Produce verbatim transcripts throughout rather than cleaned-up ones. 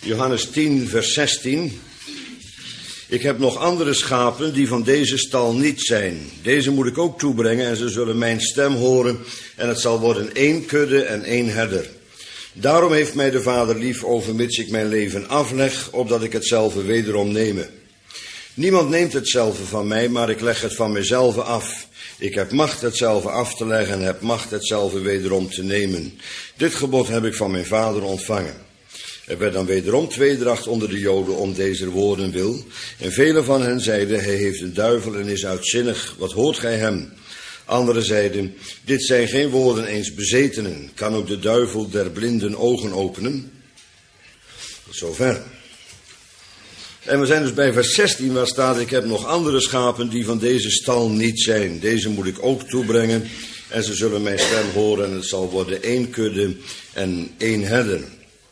Johannes tien, vers zestien. Ik heb nog andere schapen die van deze stal niet zijn. Deze moet ik ook toebrengen en ze zullen mijn stem horen. En het zal worden één kudde en één herder. Daarom heeft mij de Vader lief, overmits ik mijn leven afleg, opdat ik hetzelfde wederom neme. Niemand neemt hetzelfde van mij, maar ik leg het van mijzelf af. Ik heb macht hetzelfde af te leggen en heb macht hetzelfde wederom te nemen. Dit gebod heb ik van mijn Vader ontvangen. Er werd dan wederom tweedracht onder de Joden om deze woorden wil. En velen van hen zeiden, hij heeft een duivel en is uitzinnig. Wat hoort gij hem? Anderen zeiden, dit zijn geen woorden eens bezetenen. Kan ook de duivel der blinden ogen openen? Tot zover. En we zijn dus bij vers zestien waar staat, ik heb nog andere schapen die van deze stal niet zijn. Deze moet ik ook toebrengen en ze zullen mijn stem horen en het zal worden één kudde en één herder.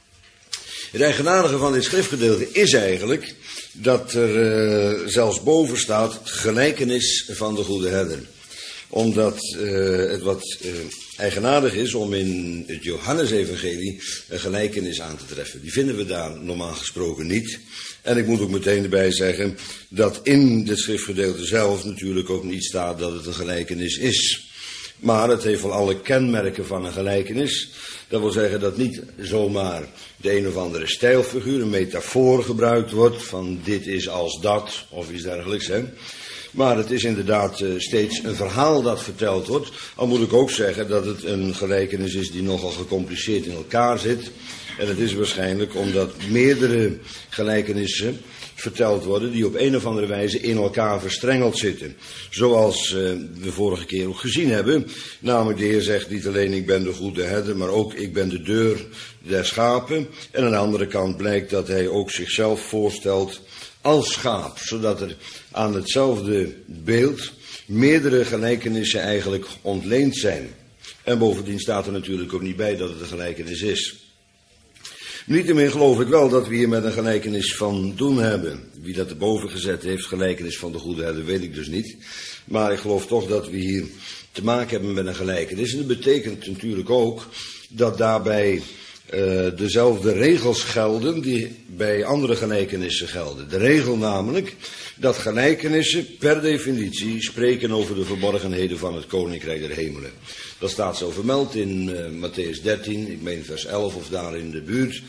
Het eigenaardige van dit schriftgedeelte is eigenlijk dat er uh, zelfs boven staat gelijkenis van de goede herder. Omdat uh, het wat uh, eigenaardig is om in het Johannesevangelie een gelijkenis aan te treffen. Die vinden we daar normaal gesproken niet. En ik moet ook meteen erbij zeggen dat in dit schriftgedeelte zelf natuurlijk ook niet staat dat het een gelijkenis is. Maar het heeft wel alle kenmerken van een gelijkenis. Dat wil zeggen dat niet zomaar de een of andere stijlfiguur, een metafoor gebruikt wordt van dit is als dat of iets dergelijks. Hè. Maar het is inderdaad uh, steeds een verhaal dat verteld wordt. Al moet ik ook zeggen dat het een gelijkenis is die nogal gecompliceerd in elkaar zit. En het is waarschijnlijk omdat meerdere gelijkenissen verteld worden die op een of andere wijze in elkaar verstrengeld zitten. Zoals uh, we vorige keer ook gezien hebben. Namelijk de Heer zegt niet alleen ik ben de goede herder, maar ook ik ben de deur der schapen. En aan de andere kant blijkt dat hij ook zichzelf voorstelt als schaap. Zodat er aan hetzelfde beeld meerdere gelijkenissen eigenlijk ontleend zijn. En bovendien staat er natuurlijk ook niet bij dat het een gelijkenis is. Niettemin geloof ik wel dat we hier met een gelijkenis van doen hebben. Wie dat erboven gezet heeft, gelijkenis van de goede herder, weet ik dus niet. Maar ik geloof toch dat we hier te maken hebben met een gelijkenis. En dat betekent natuurlijk ook dat daarbij uh, dezelfde regels gelden die bij andere gelijkenissen gelden. De regel namelijk dat gelijkenissen per definitie spreken over de verborgenheden van het Koninkrijk der Hemelen. Dat staat zo vermeld in uh, Matthäus dertien, ik meen vers elf of daar in de buurt,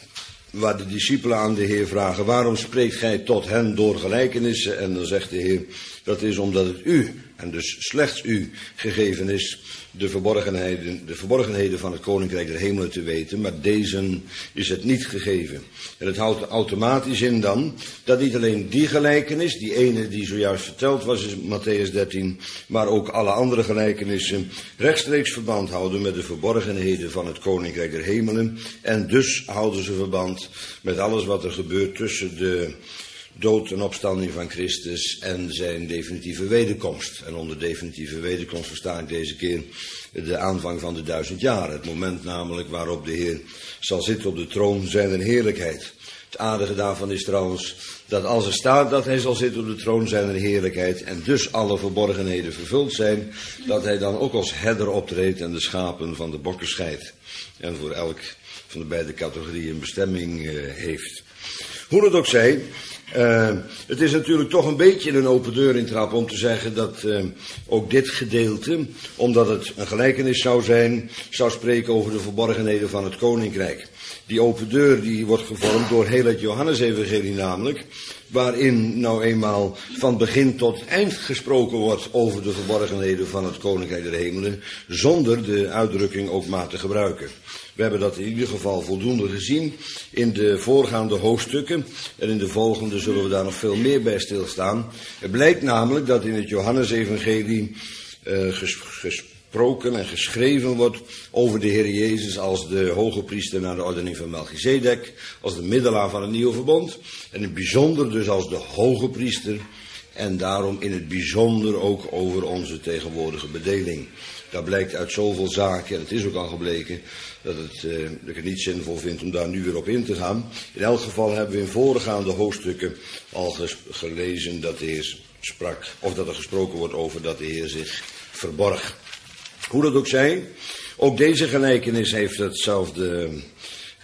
waar de discipelen aan de Heer vragen, waarom spreekt gij tot hen door gelijkenissen? En dan zegt de Heer, dat is omdat het u, en dus slechts u, gegeven is de verborgenheden, de verborgenheden van het Koninkrijk der Hemelen te weten, maar deze is het niet gegeven. En het houdt automatisch in dan, dat niet alleen die gelijkenis, die ene die zojuist verteld was in Matthäus dertien, maar ook alle andere gelijkenissen rechtstreeks verband houden met de verborgenheden van het Koninkrijk der Hemelen. En dus houden ze verband met alles wat er gebeurt tussen de dood en opstanding van Christus en zijn definitieve wederkomst. En onder definitieve wederkomst versta ik deze keer de aanvang van de duizend jaar. Het moment namelijk waarop de Heer zal zitten op de troon zijner heerlijkheid. Het aardige daarvan is trouwens dat als er staat dat hij zal zitten op de troon zijner heerlijkheid en dus alle verborgenheden vervuld zijn, dat hij dan ook als herder optreedt en de schapen van de bokken scheidt. En voor elk van de beide categorieën een bestemming uh, heeft. Hoe het ook zij, uh, het is natuurlijk toch een beetje een open deur intrappen om te zeggen dat uh, ook dit gedeelte, omdat het een gelijkenis zou zijn, zou spreken over de verborgenheden van het Koninkrijk. Die open deur die wordt gevormd door heel het Johannesevangelie namelijk, waarin nou eenmaal van begin tot eind gesproken wordt over de verborgenheden van het Koninkrijk der Hemelen, zonder de uitdrukking ook maar te gebruiken. We hebben dat in ieder geval voldoende gezien in de voorgaande hoofdstukken en in de volgende zullen we daar nog veel meer bij stilstaan. Het blijkt namelijk dat in het Johannesevangelie uh, ges- gesproken en geschreven wordt over de Heer Jezus als de hoge priester naar de ordening van Melchizedek, als de middelaar van het nieuwe verbond en in het bijzonder dus als de hoge priester en daarom in het bijzonder ook over onze tegenwoordige bedeling. Dat blijkt uit zoveel zaken, en het is ook al gebleken, dat, het, uh, dat ik het niet zinvol vind om daar nu weer op in te gaan. In elk geval hebben we in voorgaande hoofdstukken al ges- gelezen dat de Heer sprak, of dat er gesproken wordt over dat de Heer zich verborg. Hoe dat ook zij, ook deze gelijkenis heeft hetzelfde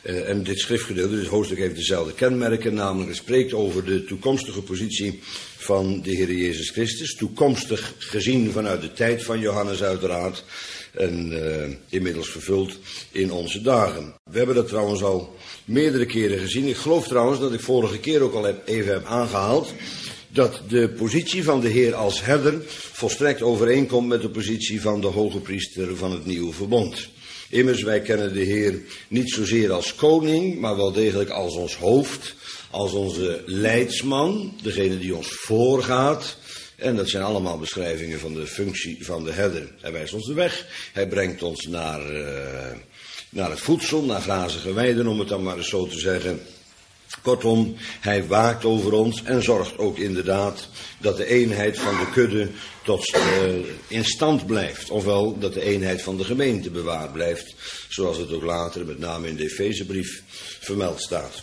Uh, en dit schriftgedeelte, dit hoofdstuk heeft dezelfde kenmerken, namelijk het spreekt over de toekomstige positie van de Heer Jezus Christus. Toekomstig gezien vanuit de tijd van Johannes uiteraard en uh, inmiddels vervuld in onze dagen. We hebben dat trouwens al meerdere keren gezien. Ik geloof trouwens dat ik vorige keer ook al heb, even heb aangehaald dat de positie van de Heer als herder volstrekt overeenkomt met de positie van de hoge priester van het nieuwe verbond. Immers, wij kennen de Heer niet zozeer als koning, maar wel degelijk als ons hoofd, als onze leidsman, degene die ons voorgaat. En dat zijn allemaal beschrijvingen van de functie van de herder. Hij wijst ons de weg, hij brengt ons naar, uh, naar het voedsel, naar grazige weiden, om het dan maar eens zo te zeggen. Kortom, hij waakt over ons en zorgt ook inderdaad dat de eenheid van de kudde tot uh, in stand blijft. Ofwel dat de eenheid van de gemeente bewaard blijft, zoals het ook later met name in de Efezebrief vermeld staat.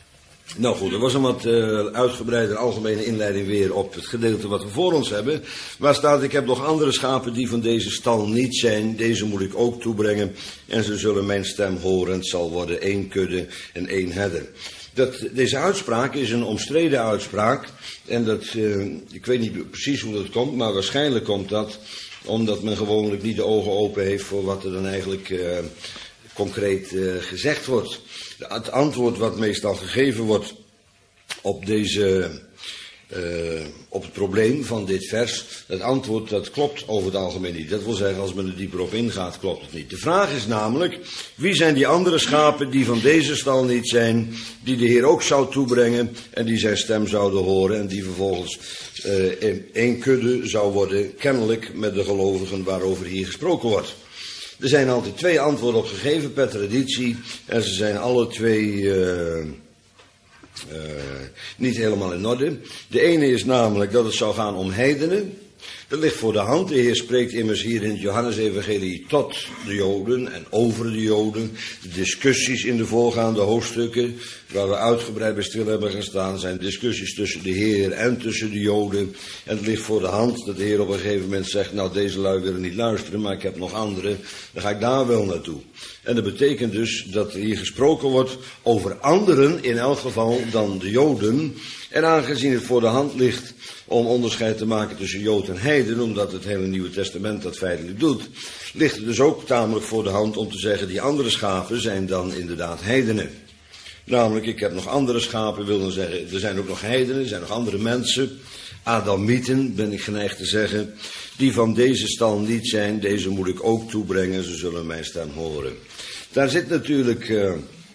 Nou goed, er was een wat uh, uitgebreide algemene inleiding weer op het gedeelte wat we voor ons hebben. Waar staat, ik heb nog andere schapen die van deze stal niet zijn. Deze moet ik ook toebrengen en ze zullen mijn stem horen. Het zal worden één kudde en één herder. Dat, deze uitspraak is een omstreden uitspraak. En dat, uh, ik weet niet precies hoe dat komt, maar waarschijnlijk komt dat omdat men gewoonlijk niet de ogen open heeft voor wat er dan eigenlijk uh, concreet uh, gezegd wordt. Het antwoord wat meestal gegeven wordt op deze, uh, op het probleem van dit vers, het antwoord dat klopt over het algemeen niet. Dat wil zeggen, als men er dieper op ingaat, klopt het niet. De vraag is namelijk, wie zijn die andere schapen die van deze stal niet zijn, die de Heer ook zou toebrengen en die zijn stem zouden horen en die vervolgens uh, in één kudde zou worden, kennelijk met de gelovigen waarover hier gesproken wordt. Er zijn altijd twee antwoorden op gegeven per traditie en ze zijn alle twee uh, uh, niet helemaal in orde. De ene is namelijk dat het zou gaan om heidenen. Dat ligt voor de hand. De Heer spreekt immers hier in het Johannesevangelie tot de Joden en over de Joden. De discussies in de voorgaande hoofdstukken, waar we uitgebreid bij stil hebben gestaan, zijn discussies tussen de Heer en tussen de Joden. En het ligt voor de hand dat de Heer op een gegeven moment zegt, nou deze lui willen niet luisteren, maar ik heb nog anderen, dan ga ik daar wel naartoe. En dat betekent dus dat er hier gesproken wordt over anderen, in elk geval dan de Joden. En aangezien het voor de hand ligt om onderscheid te maken tussen Jood en heiden, omdat het hele Nieuwe Testament dat feitelijk doet, ligt het dus ook tamelijk voor de hand om te zeggen, die andere schapen zijn dan inderdaad heidenen. Namelijk, ik heb nog andere schapen, wil dan zeggen, er zijn ook nog heidenen, er zijn nog andere mensen, Adamieten, ben ik geneigd te zeggen, die van deze stal niet zijn, deze moet ik ook toebrengen, ze zullen mijn stem horen. Daar zit natuurlijk uh,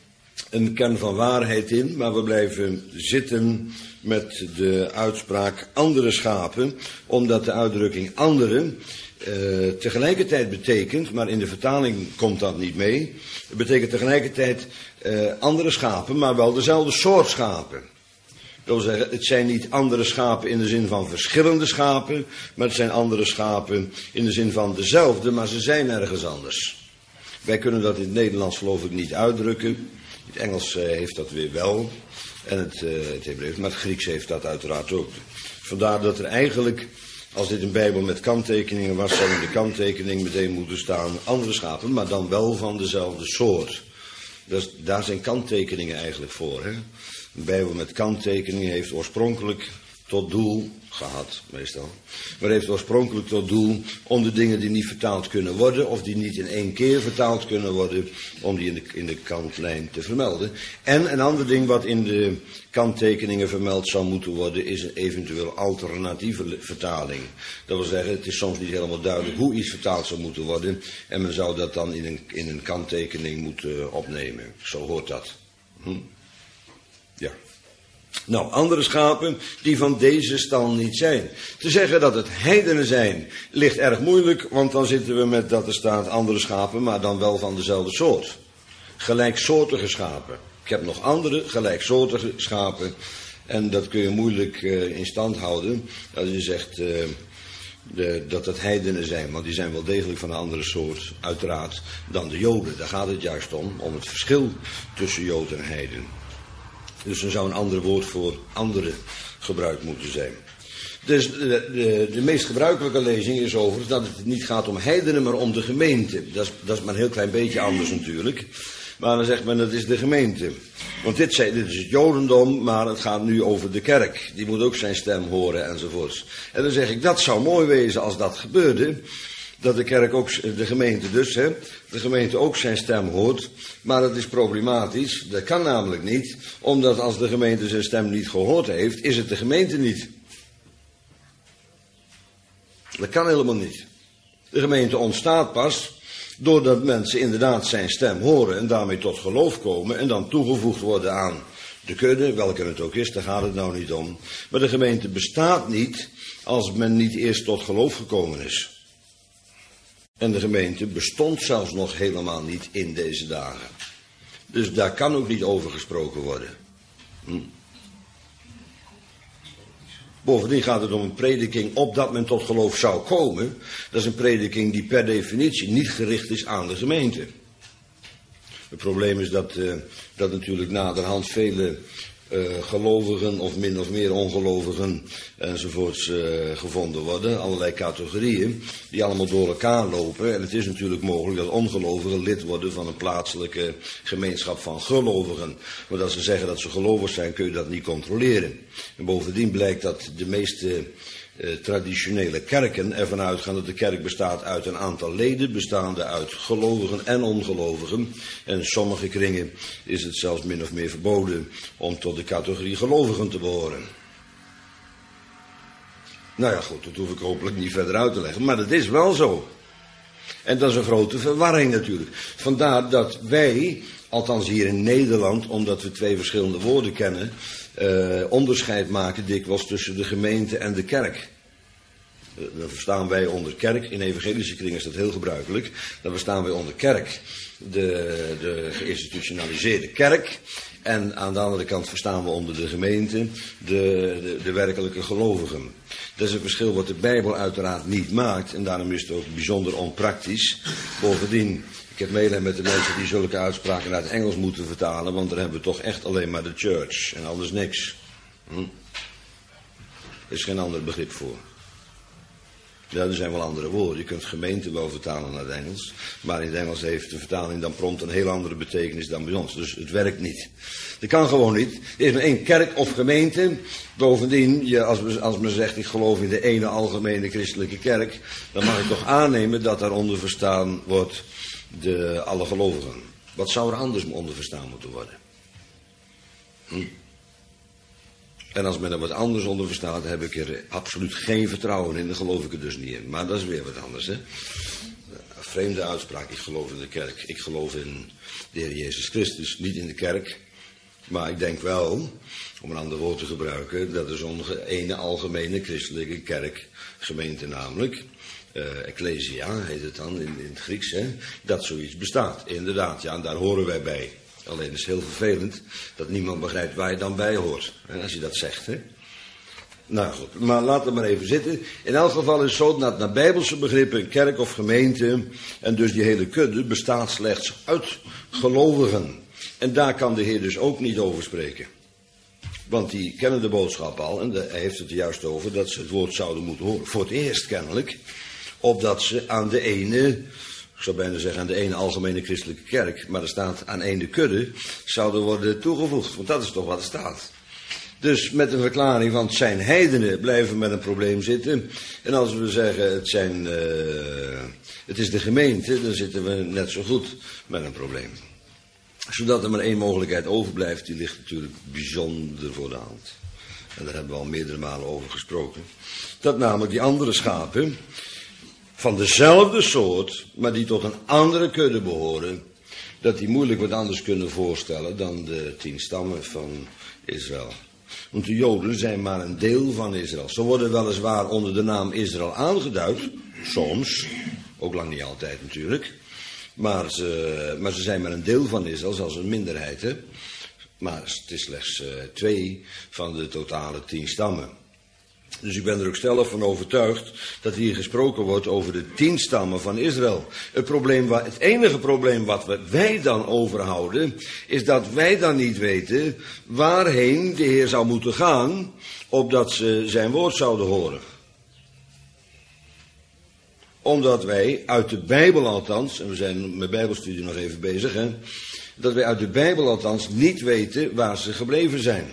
een kern van waarheid in, maar we blijven zitten met de uitspraak andere schapen, omdat de uitdrukking andere uh, tegelijkertijd betekent, maar in de vertaling komt dat niet mee, het betekent tegelijkertijd uh, andere schapen, maar wel dezelfde soort schapen. Dat wil zeggen, het zijn niet andere schapen in de zin van verschillende schapen, maar het zijn andere schapen in de zin van dezelfde, maar ze zijn ergens anders. Wij kunnen dat in het Nederlands geloof ik niet uitdrukken. In het Engels uh, heeft dat weer wel. En het, uh, het Hebreeuws, maar het Grieks heeft dat uiteraard ook. Vandaar dat er eigenlijk, als dit een Bijbel met kanttekeningen was, zou in de kanttekening meteen moeten staan andere schapen, maar dan wel van dezelfde soort. Dus daar zijn kanttekeningen eigenlijk voor. Hè? Een Bijbel met kanttekeningen heeft oorspronkelijk tot doel gehad, meestal. Maar heeft oorspronkelijk tot doel om de dingen die niet vertaald kunnen worden, of die niet in één keer vertaald kunnen worden, om die in de, in de kantlijn te vermelden. En een ander ding wat in de kanttekeningen vermeld zou moeten worden, is een eventueel alternatieve vertaling. Dat wil zeggen, het is soms niet helemaal duidelijk hoe iets vertaald zou moeten worden, en men zou dat dan in een, in een kanttekening moeten opnemen. Zo hoort dat. Hm? Ja. Nou, andere schapen die van deze stal niet zijn. Te zeggen dat het heidenen zijn, ligt erg moeilijk, want dan zitten we met dat er staat andere schapen, maar dan wel van dezelfde soort. Gelijksoortige schapen. Ik heb nog andere gelijksoortige schapen en dat kun je moeilijk uh, in stand houden als je zegt uh, de, dat het heidenen zijn, want die zijn wel degelijk van een andere soort, uiteraard, dan de Joden. Daar gaat het juist om, om het verschil tussen Jood en heiden. Dus er zou een ander woord voor andere gebruikt moeten zijn. Dus de, de, de meest gebruikelijke lezing is overigens dat het niet gaat om heidenen, maar om de gemeente. Dat is, dat is maar een heel klein beetje anders natuurlijk. Maar dan zegt men, dat is de gemeente. Want dit, dit is het Jodendom, maar het gaat nu over de kerk. Die moet ook zijn stem horen enzovoorts. En dan zeg ik, dat zou mooi wezen als dat gebeurde. Dat de kerk ook, de gemeente dus, hè, de gemeente ook zijn stem hoort. Maar dat is problematisch. Dat kan namelijk niet. Omdat als de gemeente zijn stem niet gehoord heeft, is het de gemeente niet. Dat kan helemaal niet. De gemeente ontstaat pas doordat mensen inderdaad zijn stem horen en daarmee tot geloof komen en dan toegevoegd worden aan de kudde, welke het ook is, daar gaat het nou niet om. Maar de gemeente bestaat niet als men niet eerst tot geloof gekomen is. En de gemeente bestond zelfs nog helemaal niet in deze dagen. Dus daar kan ook niet over gesproken worden. Hm. Bovendien gaat het om een prediking opdat men tot geloof zou komen. Dat is een prediking die per definitie niet gericht is aan de gemeente. Het probleem is dat, uh, dat natuurlijk naderhand vele uh, gelovigen of min of meer ongelovigen enzovoorts uh, gevonden worden. Allerlei categorieën die allemaal door elkaar lopen. En het is natuurlijk mogelijk dat ongelovigen lid worden van een plaatselijke gemeenschap van gelovigen. Maar als ze zeggen dat ze gelovig zijn, kun je dat niet controleren. En bovendien blijkt dat de meeste uh, traditionele kerken ervan uitgaan dat de kerk bestaat uit een aantal leden, bestaande uit gelovigen en ongelovigen. En in sommige kringen is het zelfs min of meer verboden om tot de categorie gelovigen te behoren. Nou ja, goed, dat hoef ik hopelijk niet verder uit te leggen, maar dat is wel zo. En dat is een grote verwarring natuurlijk. Vandaar dat wij, althans hier in Nederland, omdat we twee verschillende woorden kennen, uh, onderscheid maken dikwijls tussen de gemeente en de kerk. Uh, dan verstaan wij onder kerk, in evangelische kringen is dat heel gebruikelijk, dan verstaan wij onder kerk de, de geïnstitutionaliseerde kerk. En aan de andere kant verstaan we onder de gemeente de, de, de werkelijke gelovigen. Dat is een verschil wat de Bijbel uiteraard niet maakt. En daarom is het ook bijzonder onpraktisch. Bovendien, ik heb medelijden met de mensen die zulke uitspraken naar het Engels moeten vertalen. Want daar hebben we toch echt alleen maar de church. En anders niks. Hm? Er is geen ander begrip voor. Ja, er zijn wel andere woorden. Je kunt gemeente wel vertalen naar het Engels. Maar in het Engels heeft de vertaling dan prompt een heel andere betekenis dan bij ons. Dus het werkt niet. Dat kan gewoon niet. Er is maar één kerk of gemeente. Bovendien, je, als, als men zegt ik geloof in de ene algemene christelijke kerk, dan mag ik toch aannemen dat daaronder verstaan wordt de alle gelovigen. Wat zou er anders onder verstaan moeten worden? Hm? En als men er wat anders onder verstaat, heb ik er absoluut geen vertrouwen in. Dan geloof ik er dus niet in. Maar dat is weer wat anders, hè. Een vreemde uitspraak. Ik geloof in de kerk. Ik geloof in de Heer Jezus Christus. Niet in de kerk. Maar ik denk wel, om een ander woord te gebruiken, dat er zo'n ene algemene christelijke kerk, gemeente namelijk, uh, ecclesia heet het dan in, in het Grieks, hè, dat zoiets bestaat. Inderdaad, ja, en daar horen wij bij. Alleen is het heel vervelend dat niemand begrijpt waar je dan bij hoort. Hè, als je dat zegt, hè. Nou goed, maar laten we maar even zitten. In elk geval is het zo dat naar bijbelse begrippen kerk of gemeente, en dus die hele kudde, bestaat slechts uit gelovigen. En daar kan de Heer dus ook niet over spreken. Want die kennen de boodschap al, en hij heeft het er juist over dat ze het woord zouden moeten horen. Voor het eerst kennelijk, opdat ze aan de ene, ik zou bijna zeggen aan de ene algemene christelijke kerk, maar er staat aan ene kudde, zouden worden toegevoegd. Want dat is toch wat er staat. Dus met een verklaring van het zijn heidenen blijven we met een probleem zitten. En als we zeggen het, zijn, uh, het is de gemeente, dan zitten we net zo goed met een probleem. Zodat er maar één mogelijkheid overblijft, die ligt natuurlijk bijzonder voor de hand. En daar hebben we al meerdere malen over gesproken. Dat namelijk die andere schapen, van dezelfde soort, maar die tot een andere kudde behoren, dat die moeilijk wat anders kunnen voorstellen dan de tien stammen van Israël. Want de Joden zijn maar een deel van Israël. Ze worden weliswaar onder de naam Israël aangeduid, soms, ook lang niet altijd natuurlijk. Maar ze, maar ze zijn maar een deel van Israël, zelfs een minderheid. Hè? Maar het is slechts uh, twee van de totale tien stammen. Dus ik ben er ook stellig van overtuigd dat hier gesproken wordt over de tien stammen van Israël. Het, probleem, het enige probleem wat wij dan overhouden, is dat wij dan niet weten waarheen de Heer zou moeten gaan, opdat ze zijn woord zouden horen. Omdat wij uit de Bijbel althans, en we zijn met Bijbelstudie nog even bezig, hè, dat wij uit de Bijbel althans niet weten waar ze gebleven zijn.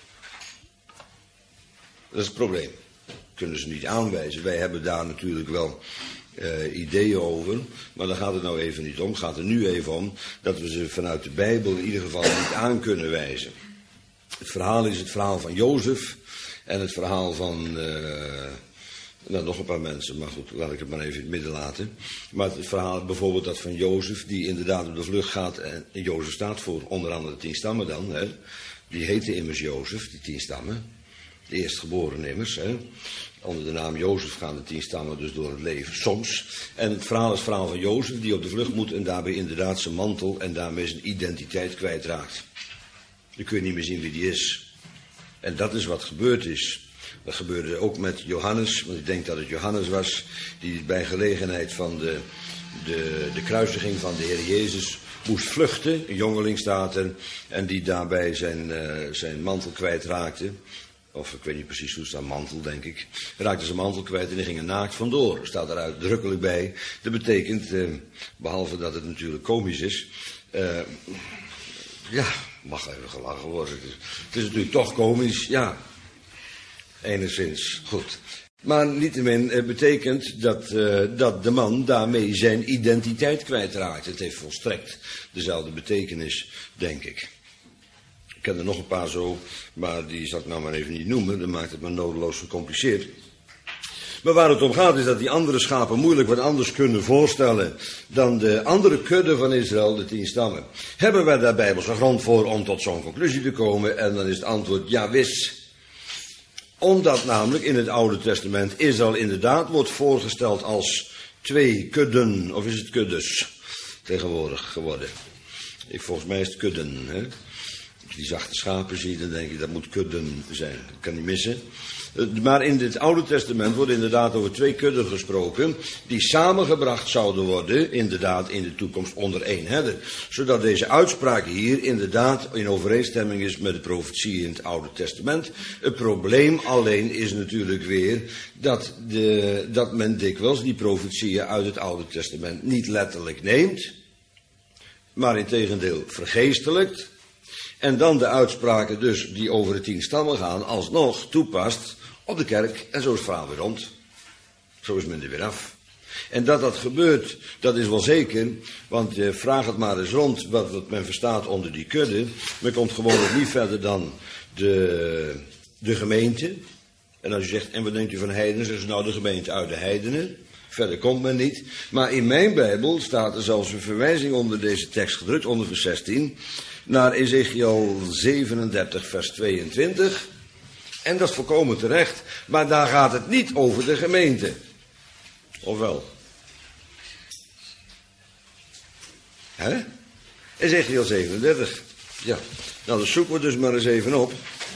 Dat is het probleem. Kunnen ze niet aanwijzen. Wij hebben daar natuurlijk wel uh, ideeën over, maar daar gaat het nou even niet om. Het gaat er nu even om dat we ze vanuit de Bijbel in ieder geval niet aan kunnen wijzen. Het verhaal is het verhaal van Jozef en het verhaal van... Uh, Nou, nog een paar mensen, maar goed, laat ik het maar even in het midden laten. Maar het verhaal bijvoorbeeld dat van Jozef, die inderdaad op de vlucht gaat. En Jozef staat voor onder andere de tien stammen dan. Hè. Die heette immers Jozef, die tien stammen. De eerstgeboren immers. Hè. Onder de naam Jozef gaan de tien stammen dus door het leven, soms. En het verhaal is het verhaal van Jozef, die op de vlucht moet en daarbij inderdaad zijn mantel en daarmee zijn identiteit kwijtraakt. Dan kun je niet meer zien wie die is. En dat is wat gebeurd is. Dat gebeurde ook met Johannes, want ik denk dat het Johannes was, die bij gelegenheid van de, de, de kruisiging van de Heer Jezus moest vluchten. Een jongeling staat er, en die daarbij zijn, uh, zijn mantel kwijtraakte. Of ik weet niet precies hoe het staat, mantel denk ik. Hij raakte zijn mantel kwijt en hij ging er naakt vandoor. Er staat er uitdrukkelijk bij. Dat betekent, uh, behalve dat het natuurlijk komisch is, uh, ja, mag even gelachen worden. Het is, het is natuurlijk toch komisch, ja. Enigszins, goed. Maar niettemin uh, betekent dat, uh, dat de man daarmee zijn identiteit kwijtraakt. Het heeft volstrekt dezelfde betekenis, denk ik. Ik ken er nog een paar zo, maar die zal ik nou maar even niet noemen. Dat maakt het maar nodeloos gecompliceerd. Maar waar het om gaat is dat die andere schapen moeilijk wat anders kunnen voorstellen dan de andere kudde van Israël, de tien stammen. Hebben wij daar bijbelse grond voor om tot zo'n conclusie te komen? En dan is het antwoord ja, wis. Omdat namelijk in het Oude Testament Israël inderdaad wordt voorgesteld als twee kudden, of is het kuddes tegenwoordig geworden? Ik, volgens mij is het kudden. Hè? Als je die zachte schapen ziet, dan denk ik dat moet kudden zijn. Dat kan niet missen. Maar in het Oude Testament wordt inderdaad over twee kudden gesproken, die samengebracht zouden worden, inderdaad in de toekomst onder één herder. Zodat deze uitspraak hier inderdaad in overeenstemming is met de profetie in het Oude Testament. Het probleem alleen is natuurlijk weer dat, de, dat men dikwijls die profetieën uit het Oude Testament niet letterlijk neemt, maar integendeel vergeestelijkt. En dan de uitspraken dus die over de tien stammen gaan alsnog toepast op de kerk. En zo is het verhaal weer rond. Zo is men er weer af. En dat dat gebeurt, dat is wel zeker. Want eh, vraag het maar eens rond wat, wat men verstaat onder die kudde. Men komt gewoon nog niet verder dan de, de gemeente. En als je zegt, en wat denkt u van heidenen? Zeggen ze nou de gemeente uit de heidenen. Verder komt men niet. Maar in mijn Bijbel staat er zelfs een verwijzing onder deze tekst gedrukt, onder vers zestien... naar Ezechiel zevenendertig, vers tweeëntwintig. En dat is volkomen terecht. Maar daar gaat het niet over de gemeente. Of wel? Hè? Ezechiel zevenendertig. Ja. Nou, dat zoeken we dus maar eens even op.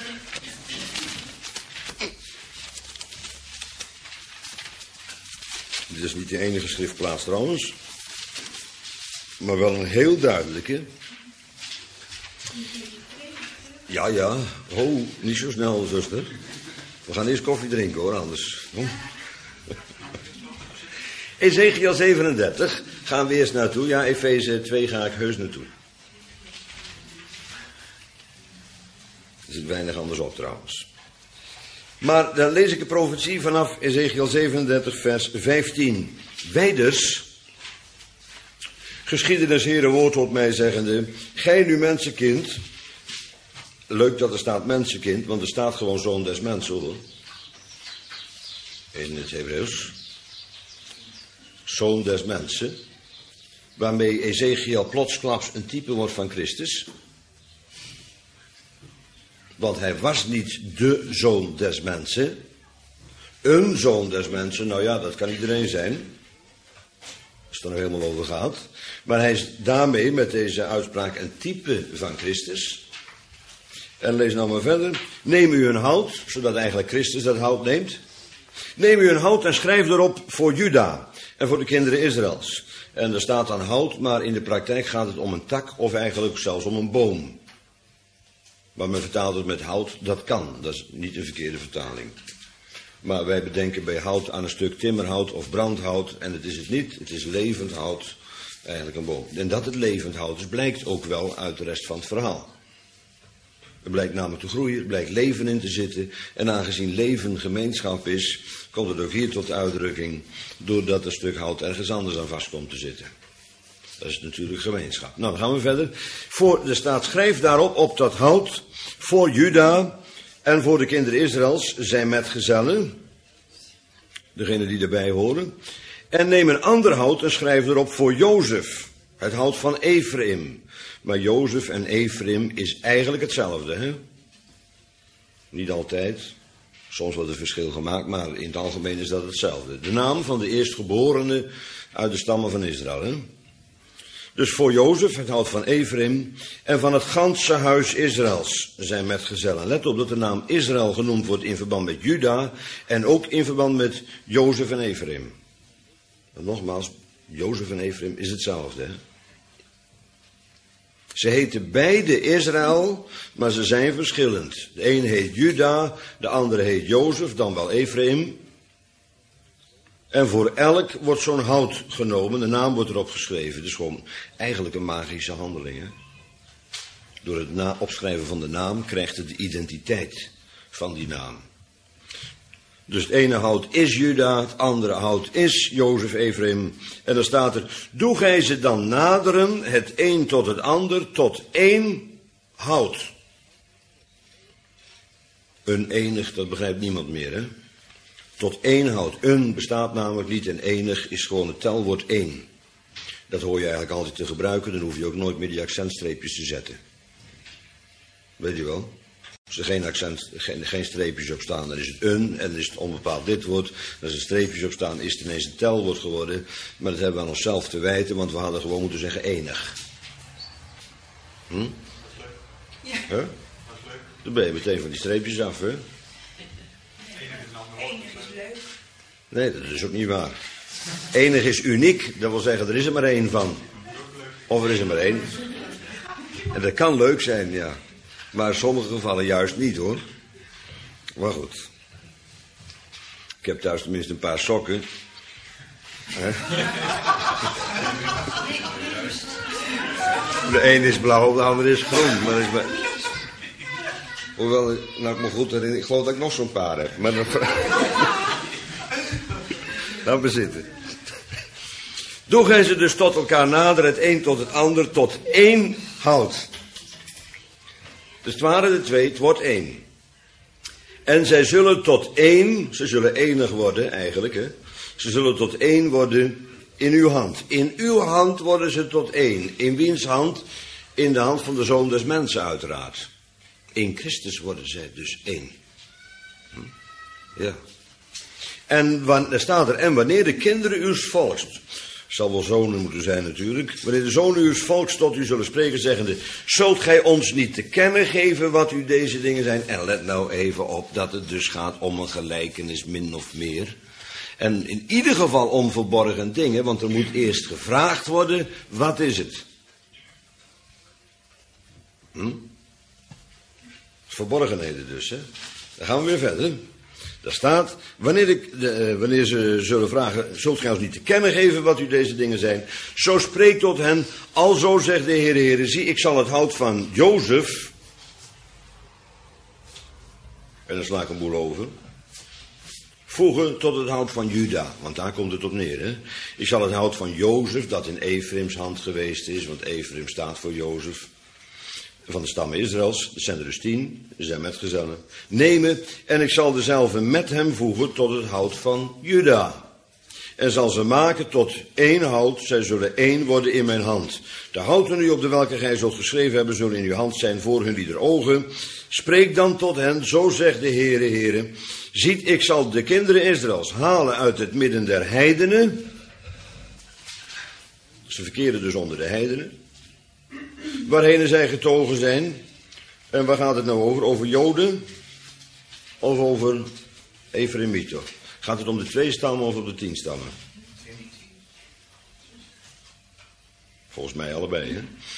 Dit is niet de enige schriftplaats trouwens. Maar wel een heel duidelijke. Ja, ja. Ho, niet zo snel, zuster. We gaan eerst koffie drinken, hoor, anders. Hm? Ezechiel zevenendertig gaan we eerst naartoe. Ja, Efeze twee ga ik heus naartoe. Er zit weinig anders op, trouwens. Maar dan lees ik de profetie vanaf Ezechiel zevenendertig, vers vijftien. Wijders geschiedde des Heeren woord tot mij zeggende, gij nu mensenkind. Leuk dat er staat mensenkind, want er staat gewoon zoon des mensen, hoor. In het Hebreeuws. Zoon des mensen. Waarmee Ezechiel plotsklaps een type wordt van Christus. Want hij was niet de zoon des mensen. Een zoon des mensen, nou ja, dat kan iedereen zijn. Als het er nog helemaal over gaat. Maar hij is daarmee met deze uitspraak een type van Christus. En lees nou maar verder. Neem u een hout, zodat eigenlijk Christus dat hout neemt. Neem u een hout en schrijf erop voor Juda en voor de kinderen Israëls. En er staat dan hout, maar in de praktijk gaat het om een tak of eigenlijk zelfs om een boom. Maar men vertaalt het met hout, dat kan. Dat is niet een verkeerde vertaling. Maar wij bedenken bij hout aan een stuk timmerhout of brandhout. En het is het niet, het is levend hout. Eigenlijk een boom. En dat het levend houdt, dus blijkt ook wel uit de rest van het verhaal. Er blijkt namelijk te groeien, er blijkt leven in te zitten. En aangezien leven gemeenschap is, komt het ook hier tot uitdrukking, doordat een stuk hout ergens anders aan vast komt te zitten. Dat is natuurlijk gemeenschap. Nou, dan gaan we verder. Voor, er staat, schrijf daarop op dat hout voor Juda en voor de kinderen Israëls zijn metgezellen, degene die erbij horen. En neem een ander hout en schrijf erop voor Jozef, het hout van Ephraim. Maar Jozef en Ephraim is eigenlijk hetzelfde, hè? Niet altijd. Soms wordt er verschil gemaakt, maar in het algemeen is dat hetzelfde. De naam van de eerstgeborene uit de stammen van Israël, hè? Dus voor Jozef, het hout van Ephraim, en van het ganse huis Israëls zijn metgezellen. Let op dat de naam Israël genoemd wordt in verband met Juda en ook in verband met Jozef en Ephraim. En nogmaals, Jozef en Ephraim is hetzelfde, hè? Ze heten beide Israël, maar ze zijn verschillend. De een heet Juda, de andere heet Jozef, dan wel Ephraim. En voor elk wordt zo'n hout genomen, de naam wordt erop geschreven. Het is gewoon eigenlijk een magische handeling, hè? Door het na- opschrijven van de naam krijgt het de identiteit van die naam. Dus het ene hout is Juda, het andere hout is Jozef, Ephraim. En dan staat er, doe gij ze dan naderen, het een tot het ander, tot één hout. Een enig, dat begrijpt niemand meer, hè? Tot één hout. Een bestaat namelijk niet en enig is gewoon het telwoord één. Dat hoor je eigenlijk altijd te gebruiken, dan hoef je ook nooit meer die accentstreepjes te zetten. Weet je wel? Als er geen, accent, geen, geen streepjes op staan, dan is het een en dan is het onbepaald lidwoord. Als er streepjes op staan, is het ineens een telwoord geworden. Maar dat hebben we aan onszelf te wijten, want we hadden gewoon moeten zeggen enig. Hm? Dat is leuk. Ja. Huh? Dat is leuk. Dan ben je meteen van die streepjes af, hè? Enig is een ander woord. Enig is leuk. Nee, dat is ook niet waar. Enig is uniek, dat wil zeggen, er is er maar één van. Of er is er maar één. En dat kan leuk zijn, ja. Maar in sommige gevallen juist niet, hoor. Maar goed. Ik heb thuis tenminste een paar sokken. Hè? De een is blauw, de ander is groen. Maar is maar... Hoewel, nou ik me goed herinner, ik geloof dat ik nog zo'n paar heb. Maar dat... Laat me zitten. Doe gij ze dus tot elkaar nader, het een tot het ander, tot één hout. Dus het waren er twee, het wordt één. En zij zullen tot één, ze zullen enig worden eigenlijk, hè. Ze zullen tot één worden in uw hand. In uw hand worden ze tot één. In wiens hand? In de hand van de Zoon des Mensen uiteraard. In Christus worden zij dus één. Hm? Ja. En er staat er, en wanneer de kinderen uws volks, zal wel zonen moeten zijn natuurlijk, wanneer de zonen uws volks tot u zullen spreken, zeggende, zult gij ons niet te kennen geven wat u deze dingen zijn? En let nou even op dat het dus gaat om een gelijkenis min of meer. En in ieder geval om verborgen dingen, want er moet eerst gevraagd worden, wat is het? Hm? Verborgenheden dus, hè. Dan gaan we weer verder. Daar staat, wanneer, ik, de, uh, wanneer ze zullen vragen, zult gij ons niet te kennen geven wat u deze dingen zijn? Zo spreekt tot hen, alzo zegt de Heere, Heere, zie, ik zal het hout van Jozef, en dan sla ik een boel over, voegen tot het hout van Juda, want daar komt het op neer, hè. Ik zal het hout van Jozef, dat in Ephraims hand geweest is, want Ephraim staat voor Jozef, van de stammen Israëls, dat zijn er dus tien, ze zijn metgezellen, nemen en ik zal dezelfde met hem voegen tot het hout van Juda. En zal ze maken tot één hout, zij zullen één worden in mijn hand. De houten nu op de welke gij zult geschreven hebben, zullen in uw hand zijn voor hun lieder ogen. Spreek dan tot hen, zo zegt de Heere, Heere, ziet, ik zal de kinderen Israëls halen uit het midden der heidenen. Ze verkeren dus onder de heidenen. Waarheen zij getogen zijn. En waar gaat het nou over? Over Joden? Of over Ephraimieten? Gaat het om de twee stammen of om de tien stammen? Volgens mij allebei, hè?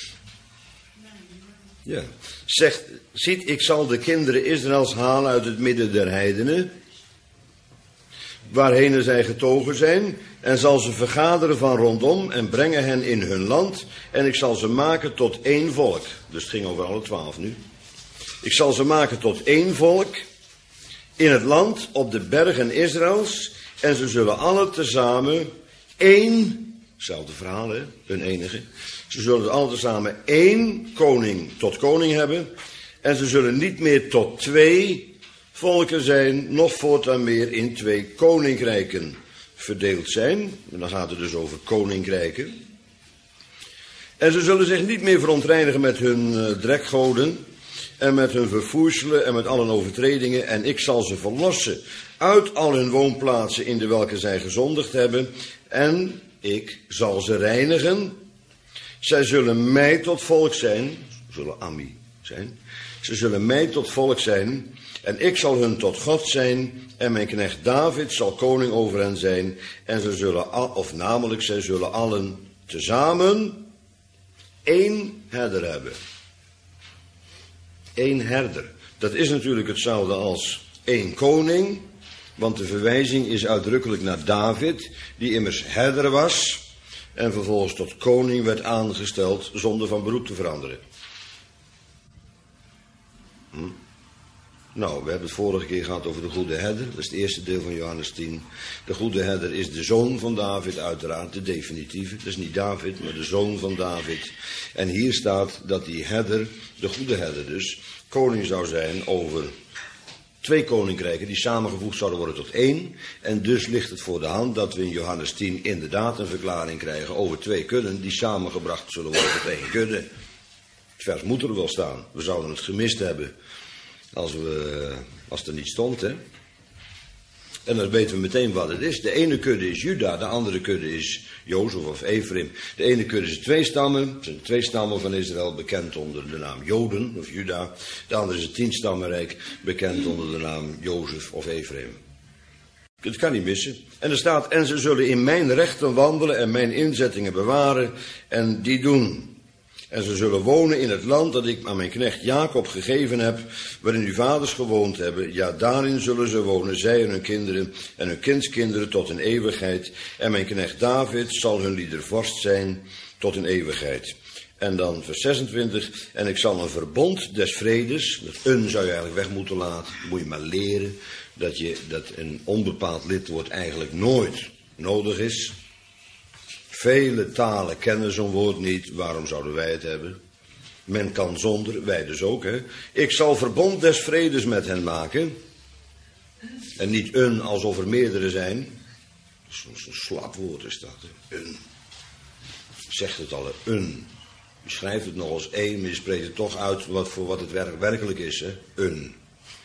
Ja. Zegt, ziet, ik zal de kinderen Israëls halen uit het midden der heidenen. waarheen zij getogen zijn, en zal ze vergaderen van rondom en brengen hen in hun land, en ik zal ze maken tot één volk. Dus het ging over alle twaalf nu. Ik zal ze maken tot één volk in het land op de bergen Israëls, en ze zullen alle tezamen één, hetzelfde verhaal hè, een enige, ze zullen alle tezamen één koning tot koning hebben, en ze zullen niet meer tot twee volken zijn, nog voortaan meer in twee koninkrijken verdeeld zijn. En dan gaat het dus over koninkrijken. En ze zullen zich niet meer verontreinigen met hun uh, drekgoden en met hun verfoeiselen en met alle overtredingen. En ik zal ze verlossen uit al hun woonplaatsen in de welke zij gezondigd hebben. En ik zal ze reinigen. Zij zullen mij tot volk zijn, zullen Ami zijn. Ze zullen mij tot volk zijn. En ik zal hun tot God zijn, en mijn knecht David zal koning over hen zijn. En ze zullen, al, of namelijk, zij zullen allen tezamen één herder hebben. Eén herder. Dat is natuurlijk hetzelfde als één koning, want de verwijzing is uitdrukkelijk naar David, die immers herder was en vervolgens tot koning werd aangesteld zonder van beroep te veranderen. Hm? Nou, we hebben het vorige keer gehad over de goede herder. Dat is het eerste deel van Johannes tien. De goede herder is de zoon van David, uiteraard, de definitieve. Dat is niet David, maar de zoon van David. En hier staat dat die herder, de goede herder dus, koning zou zijn over twee koninkrijken die samengevoegd zouden worden tot één. En dus ligt het voor de hand dat we in Johannes tien inderdaad een verklaring krijgen over twee kudden die samengebracht zullen worden tot één kudde. Het vers moet er wel staan. We zouden het gemist hebben als, we, als het er niet stond, hè. En dan weten we meteen wat het is. De ene kudde is Juda, de andere kudde is Jozef of Ephraim. De ene kudde is twee stammen, het zijn twee stammen van Israël, bekend onder de naam Joden of Juda. De andere is het tienstammenrijk, bekend onder de naam Jozef of Ephraim. Het kan niet missen. En er staat, en ze zullen in mijn rechten wandelen en mijn inzettingen bewaren en die doen. En ze zullen wonen in het land dat ik aan mijn knecht Jacob gegeven heb, waarin uw vaders gewoond hebben. Ja, daarin zullen ze wonen, zij en hun kinderen en hun kindskinderen tot in eeuwigheid. En mijn knecht David zal hun liedervorst zijn tot in eeuwigheid. En dan vers zesentwintig, en ik zal een verbond des vredes, dat een zou je eigenlijk weg moeten laten, moet je maar leren, dat, je, dat een onbepaald lidwoord eigenlijk nooit nodig is. Vele talen kennen zo'n woord niet, waarom zouden wij het hebben? Men kan zonder, wij dus ook, hè. Ik zal verbond des vredes met hen maken. En niet een alsof er meerdere zijn. Zo'n slap woord is dat, hè. Een. Zegt het al, een. Je schrijft het nog als één, maar je spreekt het toch uit wat, voor wat het werk, werkelijk is, hè. Een.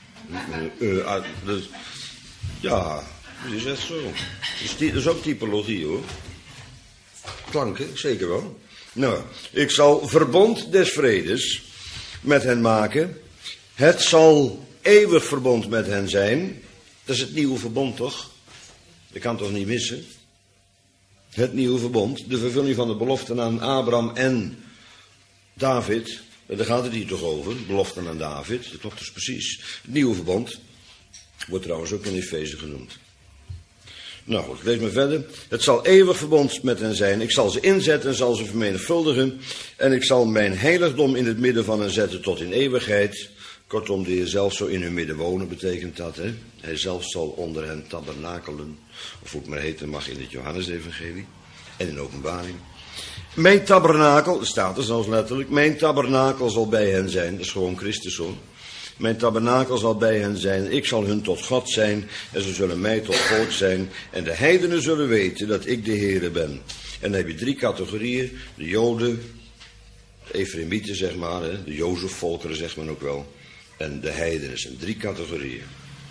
Uh, dus, ja, dat is echt zo. Dat is ook typologie, hoor. Klanken, zeker wel. Nou, ik zal verbond des vredes met hen maken. Het zal eeuwig verbond met hen zijn. Dat is het nieuwe verbond, toch? Dat kan toch niet missen? Het nieuwe verbond, de vervulling van de beloften aan Abraham en David. Daar gaat het hier toch over, beloften aan David. Dat klopt dus precies. Het nieuwe verbond wordt trouwens ook in Efeze genoemd. Nou goed, lees maar verder. Het zal eeuwig verbond met hen zijn. Ik zal ze inzetten en zal ze vermenigvuldigen. En ik zal mijn heiligdom in het midden van hen zetten tot in eeuwigheid. Kortom, de Heer zelf zo in hun midden wonen, betekent dat, hè. Hij zelf zal onder hen tabernakelen. Of hoe het maar heten mag in het Johannesevangelie. En in openbaring. Mijn tabernakel, staat er zelfs letterlijk. Mijn tabernakel zal bij hen zijn. Dat is gewoon Christus, hoor. Mijn tabernakel zal bij hen zijn, ik zal hun tot God zijn, en ze zullen mij tot volk zijn. En de heidenen zullen weten dat ik de Heere ben. En dan heb je drie categorieën, de Joden, de Efraimieten, zeg maar, hè, de Jozefvolkeren, zegt men ook wel. En de heidenen zijn drie categorieën.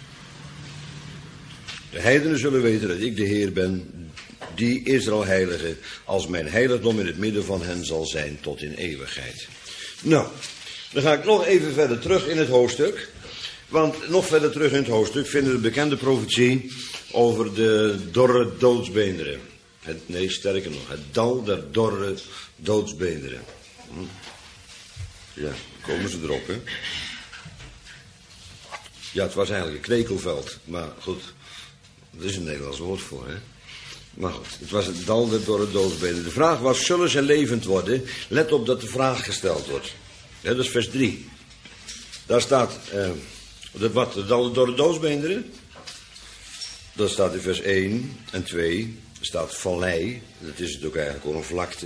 De heidenen zullen weten dat ik de Heer ben, die Israël heilige, als mijn heiligdom in het midden van hen zal zijn tot in eeuwigheid. Nou, dan ga ik nog even verder terug in het hoofdstuk. Want nog verder terug in het hoofdstuk vinden we de bekende profetie over de dorre doodsbeenderen. Het, nee, sterker nog, het dal der dorre doodsbeenderen. Hm. Ja, komen ze erop, hè. Ja, het was eigenlijk een kwekelveld, maar goed, Dat is een Nederlands woord voor, hè. Maar goed, het was het dal der dorre doodsbeenderen. De vraag was, zullen ze levend worden? Let op dat de vraag gesteld wordt. Ja, dat is vers drie. Daar staat, eh, dat wat, het dal der dorre doodsbeenderen? Dat staat in vers één en twee. Er staat vallei, dat is het ook eigenlijk gewoon een vlakte.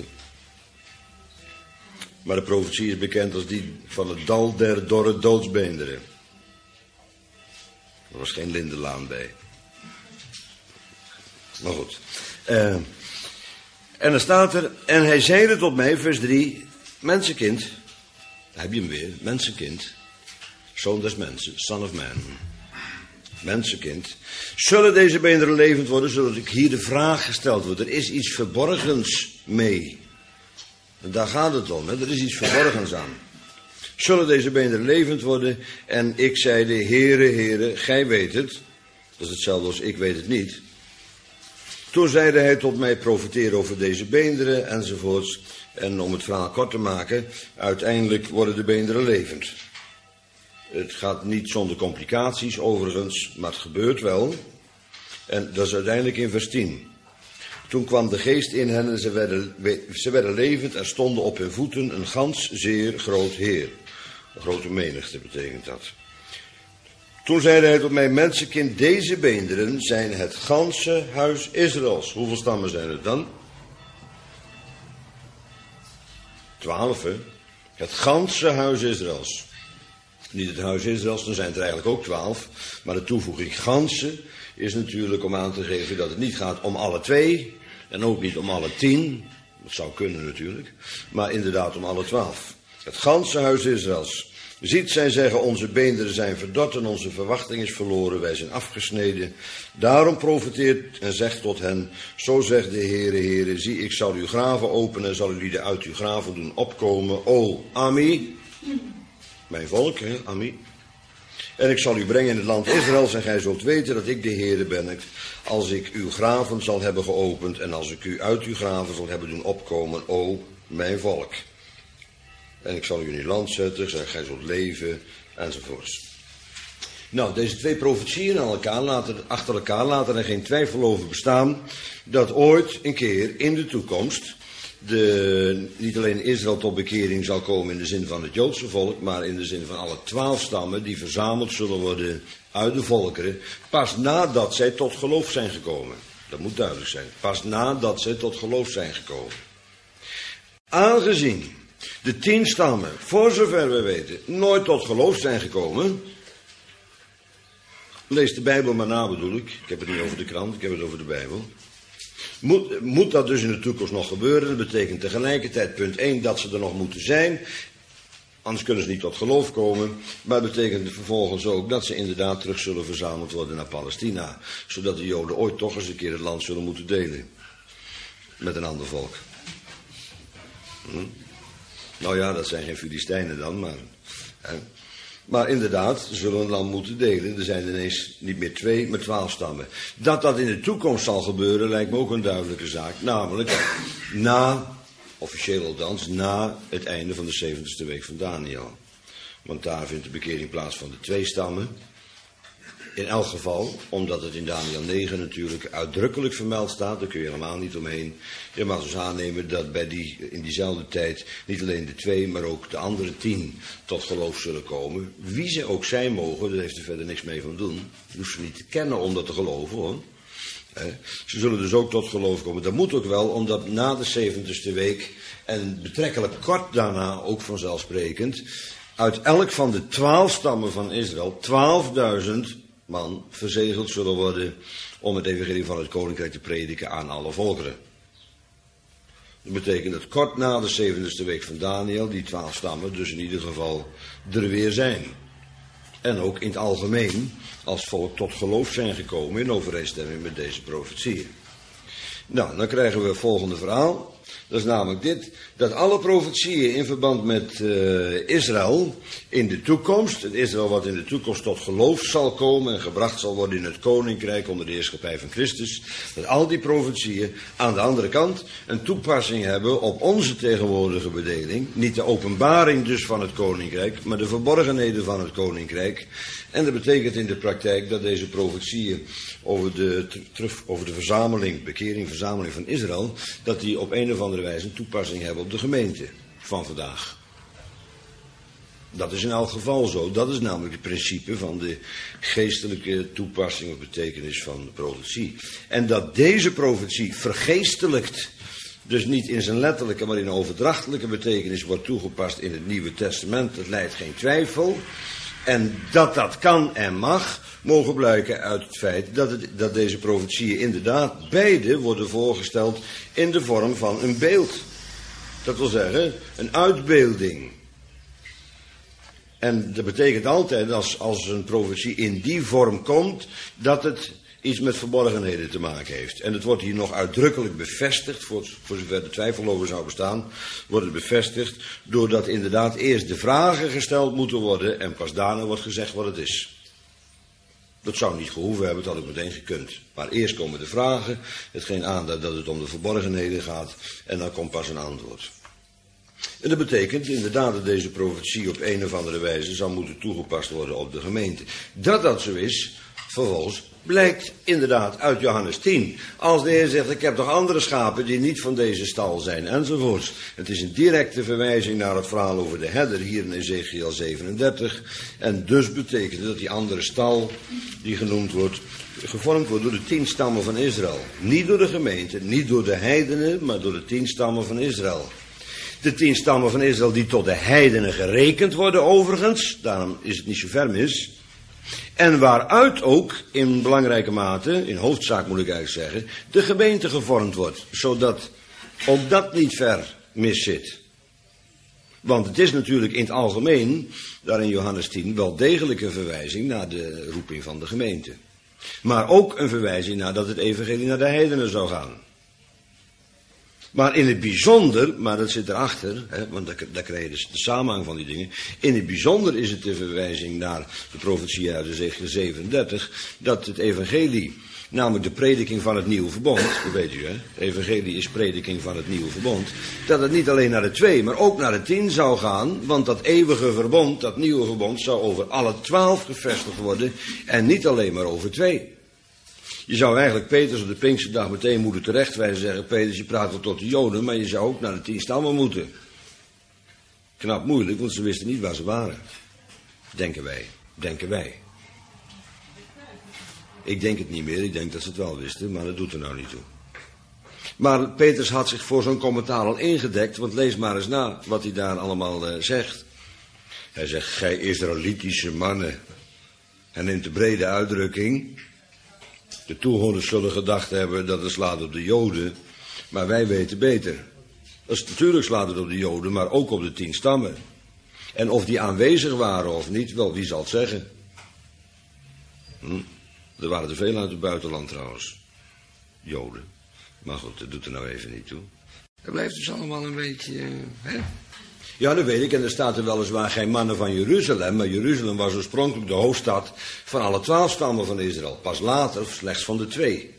Maar de profetie is bekend als die van het dal der dorre doodsbeenderen. Er was geen lindenlaan bij. Maar goed. Uh, en dan staat er, en hij zeide tot mij, vers drie, mensenkind. Daar heb je hem weer, mensenkind. Zoon des mensen, son of man. Mensenkind. Zullen deze beenderen levend worden, zodat ik hier de vraag gesteld wordt. Er is iets verborgens mee. En daar gaat het om, hè? Er is iets verborgens aan. Zullen deze beenderen levend worden? En ik zeide, Heere, Heere, gij weet het. Dat is hetzelfde als ik weet het niet. Toen zeide hij tot mij, profeteer over deze beenderen enzovoorts. En om het verhaal kort te maken, uiteindelijk worden de beenderen levend. Het gaat niet zonder complicaties overigens, maar het gebeurt wel. En dat is uiteindelijk in vers tien. Toen kwam de geest in hen en ze werden, ze werden levend en stonden op hun voeten een gans zeer groot heer. Een grote menigte betekent dat. Toen zeide hij tot mij, mensenkind, deze beenderen zijn het ganse huis Israëls. Hoeveel stammen zijn het dan? Twaalf, hè? Het ganse huis Israëls. Niet het huis Israëls, dan zijn het er eigenlijk ook twaalf. Maar de toevoeging ganse is natuurlijk om aan te geven dat het niet gaat om alle twee. En ook niet om alle tien. Dat zou kunnen natuurlijk. Maar inderdaad om alle twaalf. Het ganse huis Israëls. Ziet, zij zeggen, onze beenderen zijn verdord en onze verwachting is verloren, wij zijn afgesneden. Daarom profeteert en zegt tot hen, zo zegt de Heere, Heere, zie, ik zal uw graven openen en zal u die uit uw graven doen opkomen. O, Ami, mijn volk, hè, Ami. En ik zal u brengen in het land Israëls en gij zult weten dat ik de Heere ben, als ik uw graven zal hebben geopend en als ik u uit uw graven zal hebben doen opkomen, o, mijn volk. En ik zal u in uw land zetten, en gij zult leven, enzovoorts. Nou, deze twee profetieën aan elkaar laten, achter elkaar laten er geen twijfel over bestaan, dat ooit een keer in de toekomst, de, niet alleen Israël tot bekering zal komen in de zin van het Joodse volk, maar in de zin van alle twaalf stammen die verzameld zullen worden uit de volkeren, pas nadat zij tot geloof zijn gekomen. Dat moet duidelijk zijn. Pas nadat zij tot geloof zijn gekomen. Aangezien de tien stammen, voor zover we weten, nooit tot geloof zijn gekomen. Lees de Bijbel maar na, bedoel ik. Ik heb het niet over de krant, ik heb het over de Bijbel. Moet, moet dat dus in de toekomst nog gebeuren? Dat betekent tegelijkertijd, punt één, dat ze er nog moeten zijn. Anders kunnen ze niet tot geloof komen. Maar het betekent vervolgens ook dat ze inderdaad terug zullen verzameld worden naar Palestina. Zodat de Joden ooit toch eens een keer het land zullen moeten delen. Met een ander volk. Hm? Nou ja, dat zijn geen Filistijnen dan, maar... Hè. Maar inderdaad, ze zullen een land moeten delen. Er zijn ineens niet meer twee, maar twaalf stammen. Dat dat in de toekomst zal gebeuren, lijkt me ook een duidelijke zaak. Namelijk, na, officieel althans, na het einde van de zeventigste week van Daniel. Want daar vindt de bekering plaats van de twee stammen. In elk geval, omdat het in Daniel negen natuurlijk uitdrukkelijk vermeld staat, daar kun je helemaal niet omheen. Je mag dus aannemen dat bij die, in diezelfde tijd niet alleen de twee, maar ook de andere tien tot geloof zullen komen. Wie ze ook zijn mogen, daar heeft er verder niks mee van doen. Je hoeft ze niet te kennen om dat te geloven, hoor. Ze zullen dus ook tot geloof komen. Dat moet ook wel, omdat na de zeventigste week, en betrekkelijk kort daarna ook vanzelfsprekend, uit elk van de twaalf stammen van Israël, twaalfduizend man verzegeld zullen worden om het evangelie van het koninkrijk te prediken aan alle volkeren. Dat betekent dat kort na de zeventigste week van Daniel, die twaalf stammen dus in ieder geval er weer zijn. En ook in het algemeen als volk tot geloof zijn gekomen in overeenstemming met deze profetieën. Nou, dan krijgen we het volgende verhaal. Dat is namelijk dit, dat alle profetieën in verband met uh, Israël in de toekomst, het Israël wat in de toekomst tot geloof zal komen en gebracht zal worden in het koninkrijk onder de heerschappij van Christus, dat al die profetieën aan de andere kant een toepassing hebben op onze tegenwoordige bedeling. Niet de openbaring dus van het koninkrijk, maar de verborgenheden van het koninkrijk. En dat betekent in de praktijk dat deze profetieën over de, terug, over de verzameling, bekering, verzameling van Israël, dat die op een of andere wijze een toepassing hebben op de gemeente van vandaag. Dat is in elk geval zo. Dat is namelijk het principe van de geestelijke toepassing of betekenis van de profetie. En dat deze profetie vergeestelijkt, dus niet in zijn letterlijke, maar in een overdrachtelijke betekenis wordt toegepast in het Nieuwe Testament, dat leidt geen twijfel. En dat dat kan en mag, mogen blijken uit het feit dat, het, dat deze profetieën inderdaad beide worden voorgesteld in de vorm van een beeld. Dat wil zeggen, een uitbeelding. En dat betekent altijd, als, als een profetie in die vorm komt, dat het iets met verborgenheden te maken heeft. En het wordt hier nog uitdrukkelijk bevestigd, voor, voor zover de twijfel over zou bestaan, wordt het bevestigd doordat inderdaad eerst de vragen gesteld moeten worden en pas daarna wordt gezegd wat het is. Dat zou niet gehoeven hebben, dat had ik meteen gekund. Maar eerst komen de vragen, hetgeen aanduidt dat het om de verborgenheden gaat, en dan komt pas een antwoord. En dat betekent inderdaad dat deze profetie op een of andere wijze zou moeten toegepast worden op de gemeente. Dat dat zo is, vervolgens blijkt inderdaad uit Johannes tien. Als de Heer zegt, ik heb nog andere schapen die niet van deze stal zijn, enzovoorts. Het is een directe verwijzing naar het verhaal over de herder hier in Ezekiel zevenendertig. En dus betekent dat die andere stal, die genoemd wordt, gevormd wordt door de tien stammen van Israël. Niet door de gemeente, niet door de heidenen, maar door de tien stammen van Israël. De tien stammen van Israël die tot de heidenen gerekend worden overigens, daarom is het niet zo ver mis. En waaruit ook in belangrijke mate, in hoofdzaak moet ik eigenlijk zeggen, de gemeente gevormd wordt. Zodat ook dat niet ver mis zit. Want het is natuurlijk in het algemeen, daar in Johannes tien, wel degelijk een verwijzing naar de roeping van de gemeente. Maar ook een verwijzing naar dat het evangelie naar de heidenen zou gaan. Maar in het bijzonder, maar dat zit erachter, hè, want daar, daar krijg je dus de samenhang van die dingen. In het bijzonder is het de verwijzing naar de profetie uit Ezekiel zevenendertig, dat het evangelie, namelijk de prediking van het nieuwe verbond, dat weet u hè, het evangelie is prediking van het nieuwe verbond, dat het niet alleen naar de twee, maar ook naar de tien zou gaan, want dat eeuwige verbond, dat nieuwe verbond, zou over alle twaalf gevestigd worden en niet alleen maar over twee. Je zou eigenlijk Petrus op de Pinksterdag meteen moeten terechtwijzen en zeggen, Petrus, je praat wel tot de Joden, maar je zou ook naar de tien stammen moeten. Knap moeilijk, want ze wisten niet waar ze waren. Denken wij, denken wij. Ik denk het niet meer, ik denk dat ze het wel wisten, maar dat doet er nou niet toe. Maar Petrus had zich voor zo'n commentaar al ingedekt, want lees maar eens na wat hij daar allemaal uh, zegt. Hij zegt, gij Israëlitische mannen, en neemt de brede uitdrukking. De toehoorders zullen gedacht hebben dat het slaat op de Joden, maar wij weten beter. Dus natuurlijk slaat het op de Joden, maar ook op de tien stammen. En of die aanwezig waren of niet, wel, wie zal het zeggen? Hm? Er waren er veel uit het buitenland trouwens. Joden. Maar goed, dat doet er nou even niet toe. Dat blijft dus allemaal een beetje, uh, hè? Ja, dat weet ik. En er staat er weliswaar geen mannen van Jeruzalem. Maar Jeruzalem was oorspronkelijk de hoofdstad van alle twaalf stammen van Israël. Pas later slechts van de twee.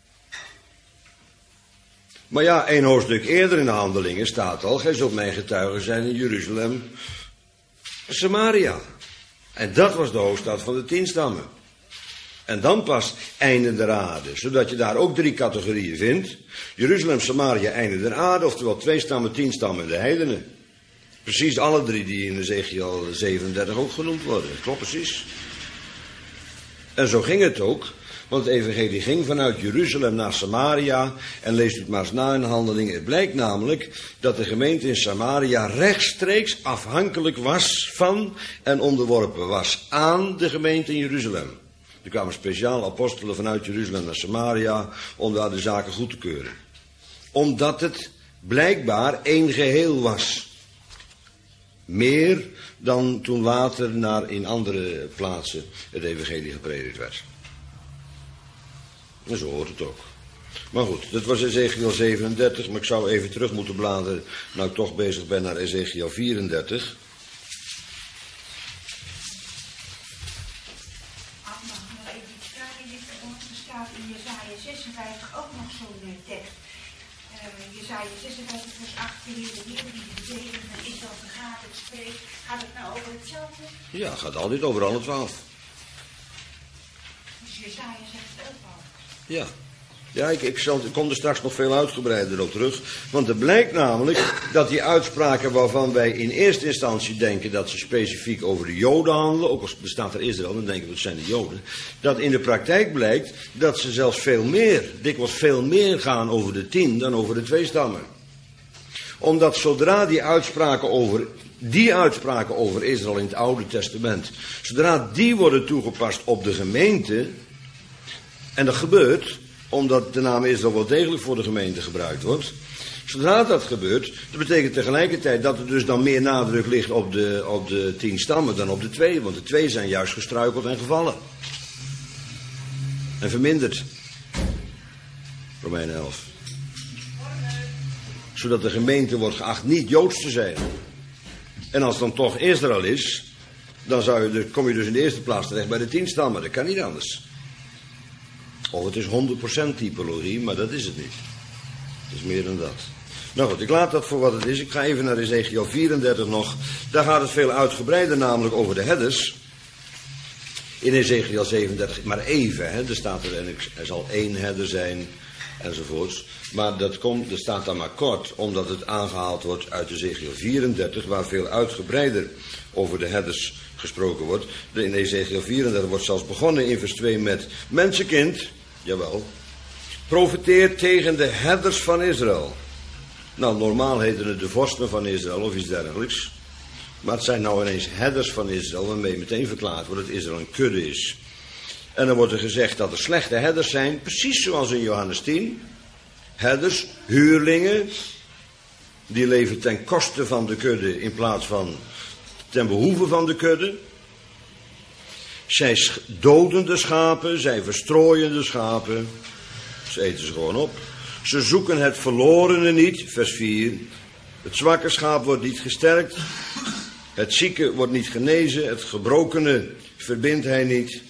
Maar ja, één hoofdstuk eerder in de Handelingen staat al, gij zult mijn getuigen zijn in Jeruzalem, Samaria. En dat was de hoofdstad van de tien stammen. En dan pas einde der aarde, zodat je daar ook drie categorieën vindt. Jeruzalem, Samaria, einde der aarde, oftewel twee stammen, tien stammen en de heidenen. Precies alle drie die in Ezekiel zevenendertig ook genoemd worden. Klopt precies. En zo ging het ook. Want het evangelie ging vanuit Jeruzalem naar Samaria. En leest het maar eens na in Handelingen. Het blijkt namelijk dat de gemeente in Samaria rechtstreeks afhankelijk was van en onderworpen was aan de gemeente in Jeruzalem. Er kwamen speciaal apostelen vanuit Jeruzalem naar Samaria om daar de zaken goed te keuren. Omdat het blijkbaar één geheel was. Meer dan toen later naar in andere plaatsen het evangelie gepredikt werd. En zo hoort het ook. Maar goed, dat was Ezekiel zevenendertig, maar ik zou even terug moeten bladeren, nou ik toch bezig ben naar Ezekiel vierendertig. In Jesaja zesenvijftig ook nog zo'n tekst. Uh, Jesaja zesenvijftig vers acht, de Heer, de Heer die de zegen van Israël vergaat, het spreekt. Gaat het nou over hetzelfde? Ja, het gaat altijd over alle twaalf. Dus Jesaja zegt het ook al. Ja. Ja, ik, ik, zal, ik kom er straks nog veel uitgebreider op terug. Want er blijkt namelijk dat die uitspraken waarvan wij in eerste instantie denken dat ze specifiek over de Joden handelen, ook al bestaat er Israël, dan denken we het zijn de Joden, dat in de praktijk blijkt dat ze zelfs veel meer, dikwijls veel meer gaan over de tien dan over de twee stammen. Omdat zodra die uitspraken over, die uitspraken over Israël in het Oude Testament, zodra die worden toegepast op de gemeente, en dat gebeurt omdat de naam Israël wel degelijk voor de gemeente gebruikt wordt. Zodra dat gebeurt, dat betekent tegelijkertijd dat er dus dan meer nadruk ligt op de, op de tien stammen dan op de twee. Want de twee zijn juist gestruikeld en gevallen. En verminderd. Romeinen elf. Zodat de gemeente wordt geacht niet Joods te zijn. En als het dan toch Israël is, dan zou je, kom je dus in de eerste plaats terecht bij de tien stammen. Dat kan niet anders. Of het is honderd procent typologie, maar dat is het niet. Het is meer dan dat. Nou goed, ik laat dat voor wat het is. Ik ga even naar Ezekiel vierendertig nog. Daar gaat het veel uitgebreider namelijk over de herders. In Ezekiel zevenendertig, maar even, hè, er staat er, en er zal één herder zijn, enzovoorts. Maar dat, komt, dat staat dan maar kort, omdat het aangehaald wordt uit Ezekiel vierendertig, waar veel uitgebreider over de herders gesproken wordt. In Ezekiel vierendertig wordt zelfs begonnen in vers twee met: mensenkind, jawel, profeteer tegen de herders van Israël. Nou, normaal heten het de vorsten van Israël of iets dergelijks. Maar het zijn nou ineens herders van Israël, waarmee meteen verklaard wordt dat Israël een kudde is. En dan wordt er gezegd dat er slechte herders zijn, precies zoals in Johannes tien. Herders, huurlingen, die leven ten koste van de kudde in plaats van ten behoeve van de kudde. Zij doden de schapen, zij verstrooien de schapen. Ze eten ze gewoon op. Ze zoeken het verlorene niet, vers vier. Het zwakke schaap wordt niet gesterkt. Het zieke wordt niet genezen. Het gebrokene verbindt hij niet.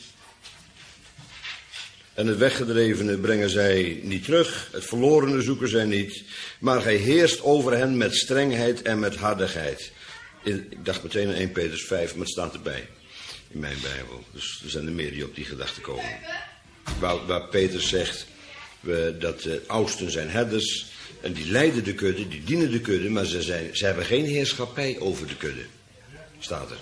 En het weggedrevene brengen zij niet terug. Het verlorene zoeken zij niet. Maar hij heerst over hen met strengheid en met hardigheid. Ik dacht meteen aan eerste Petrus vijf, maar het staat erbij. In mijn Bijbel. Dus er zijn er meer die op die gedachte komen. Waar, waar Petrus zegt we, dat de oudsten zijn herders. En die leiden de kudde, die dienen de kudde. Maar ze, zijn, ze hebben geen heerschappij over de kudde. Staat er.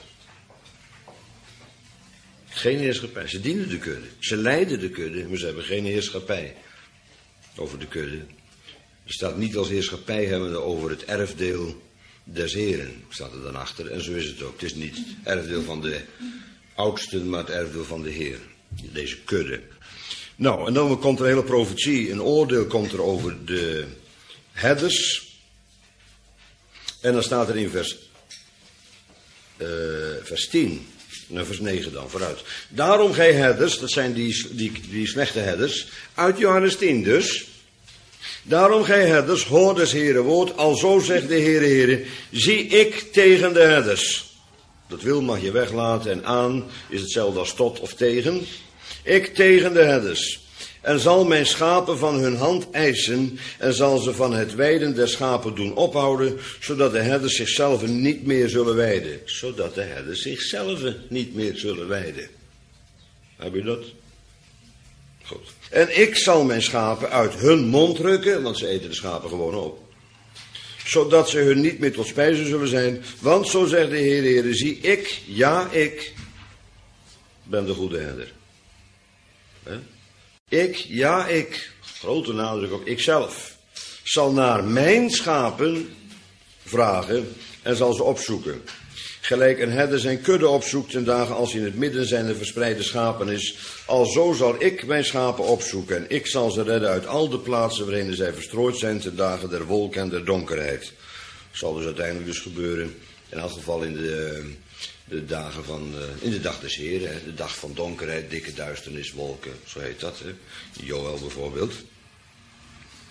Geen heerschappij. Ze dienen de kudde. Ze leiden de kudde, maar ze hebben geen heerschappij over de kudde. Er staat niet als heerschappij hebbende over het erfdeel des Heren. Staat er dan achter. En zo is het ook. Het is niet het erfdeel van de oudsten, maar het erfdeel van de Heer. Deze kudde. Nou, en dan komt er een hele profetie. Een oordeel komt er over de herders. En dan staat er in vers, uh, vers tien. Nou, vers negen dan, vooruit. Daarom gij herders, dat zijn die, die, die slechte herders, uit Johannes tien dus. Daarom gij herders, hoor des Heere woord, alzo zegt de Heere Heere, zie ik tegen de herders. Dat wil mag je weglaten en aan is hetzelfde als tot of tegen. Ik tegen de herders. En zal mijn schapen van hun hand eisen en zal ze van het weiden der schapen doen ophouden, zodat de herders zichzelf niet meer zullen weiden. Zodat de herders zichzelf niet meer zullen weiden. Heb je dat? Goed. En ik zal mijn schapen uit hun mond rukken, want ze eten de schapen gewoon op. Zodat ze hun niet meer tot spijze zullen zijn. Want zo zegt de Heer, Heer, zie ik, ja ik, ben de goede herder. He? Ik, ja ik, grote nadruk op ikzelf, zal naar mijn schapen vragen en zal ze opzoeken. Gelijk een herder zijn kudde opzoekt ten dagen als hij in het midden zijn verspreide schapen is. Alzo zal ik mijn schapen opzoeken en ik zal ze redden uit al de plaatsen waarin zij verstrooid zijn ten dagen der wolk en der donkerheid. Dat zal dus uiteindelijk dus gebeuren, in elk geval in de, de dagen van, in de dag des Heren, de dag van donkerheid, dikke duisternis, wolken, zo heet dat, hè? Joël bijvoorbeeld.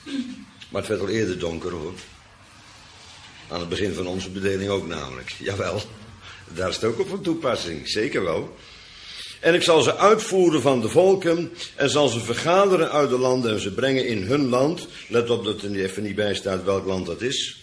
Maar het werd al eerder donker, hoor. Aan het begin van onze bedeling ook namelijk. Jawel, daar is het ook op van toepassing. Zeker wel. En ik zal ze uitvoeren van de volken en zal ze vergaderen uit de landen en ze brengen in hun land. Let op dat er even niet bij staat welk land dat is.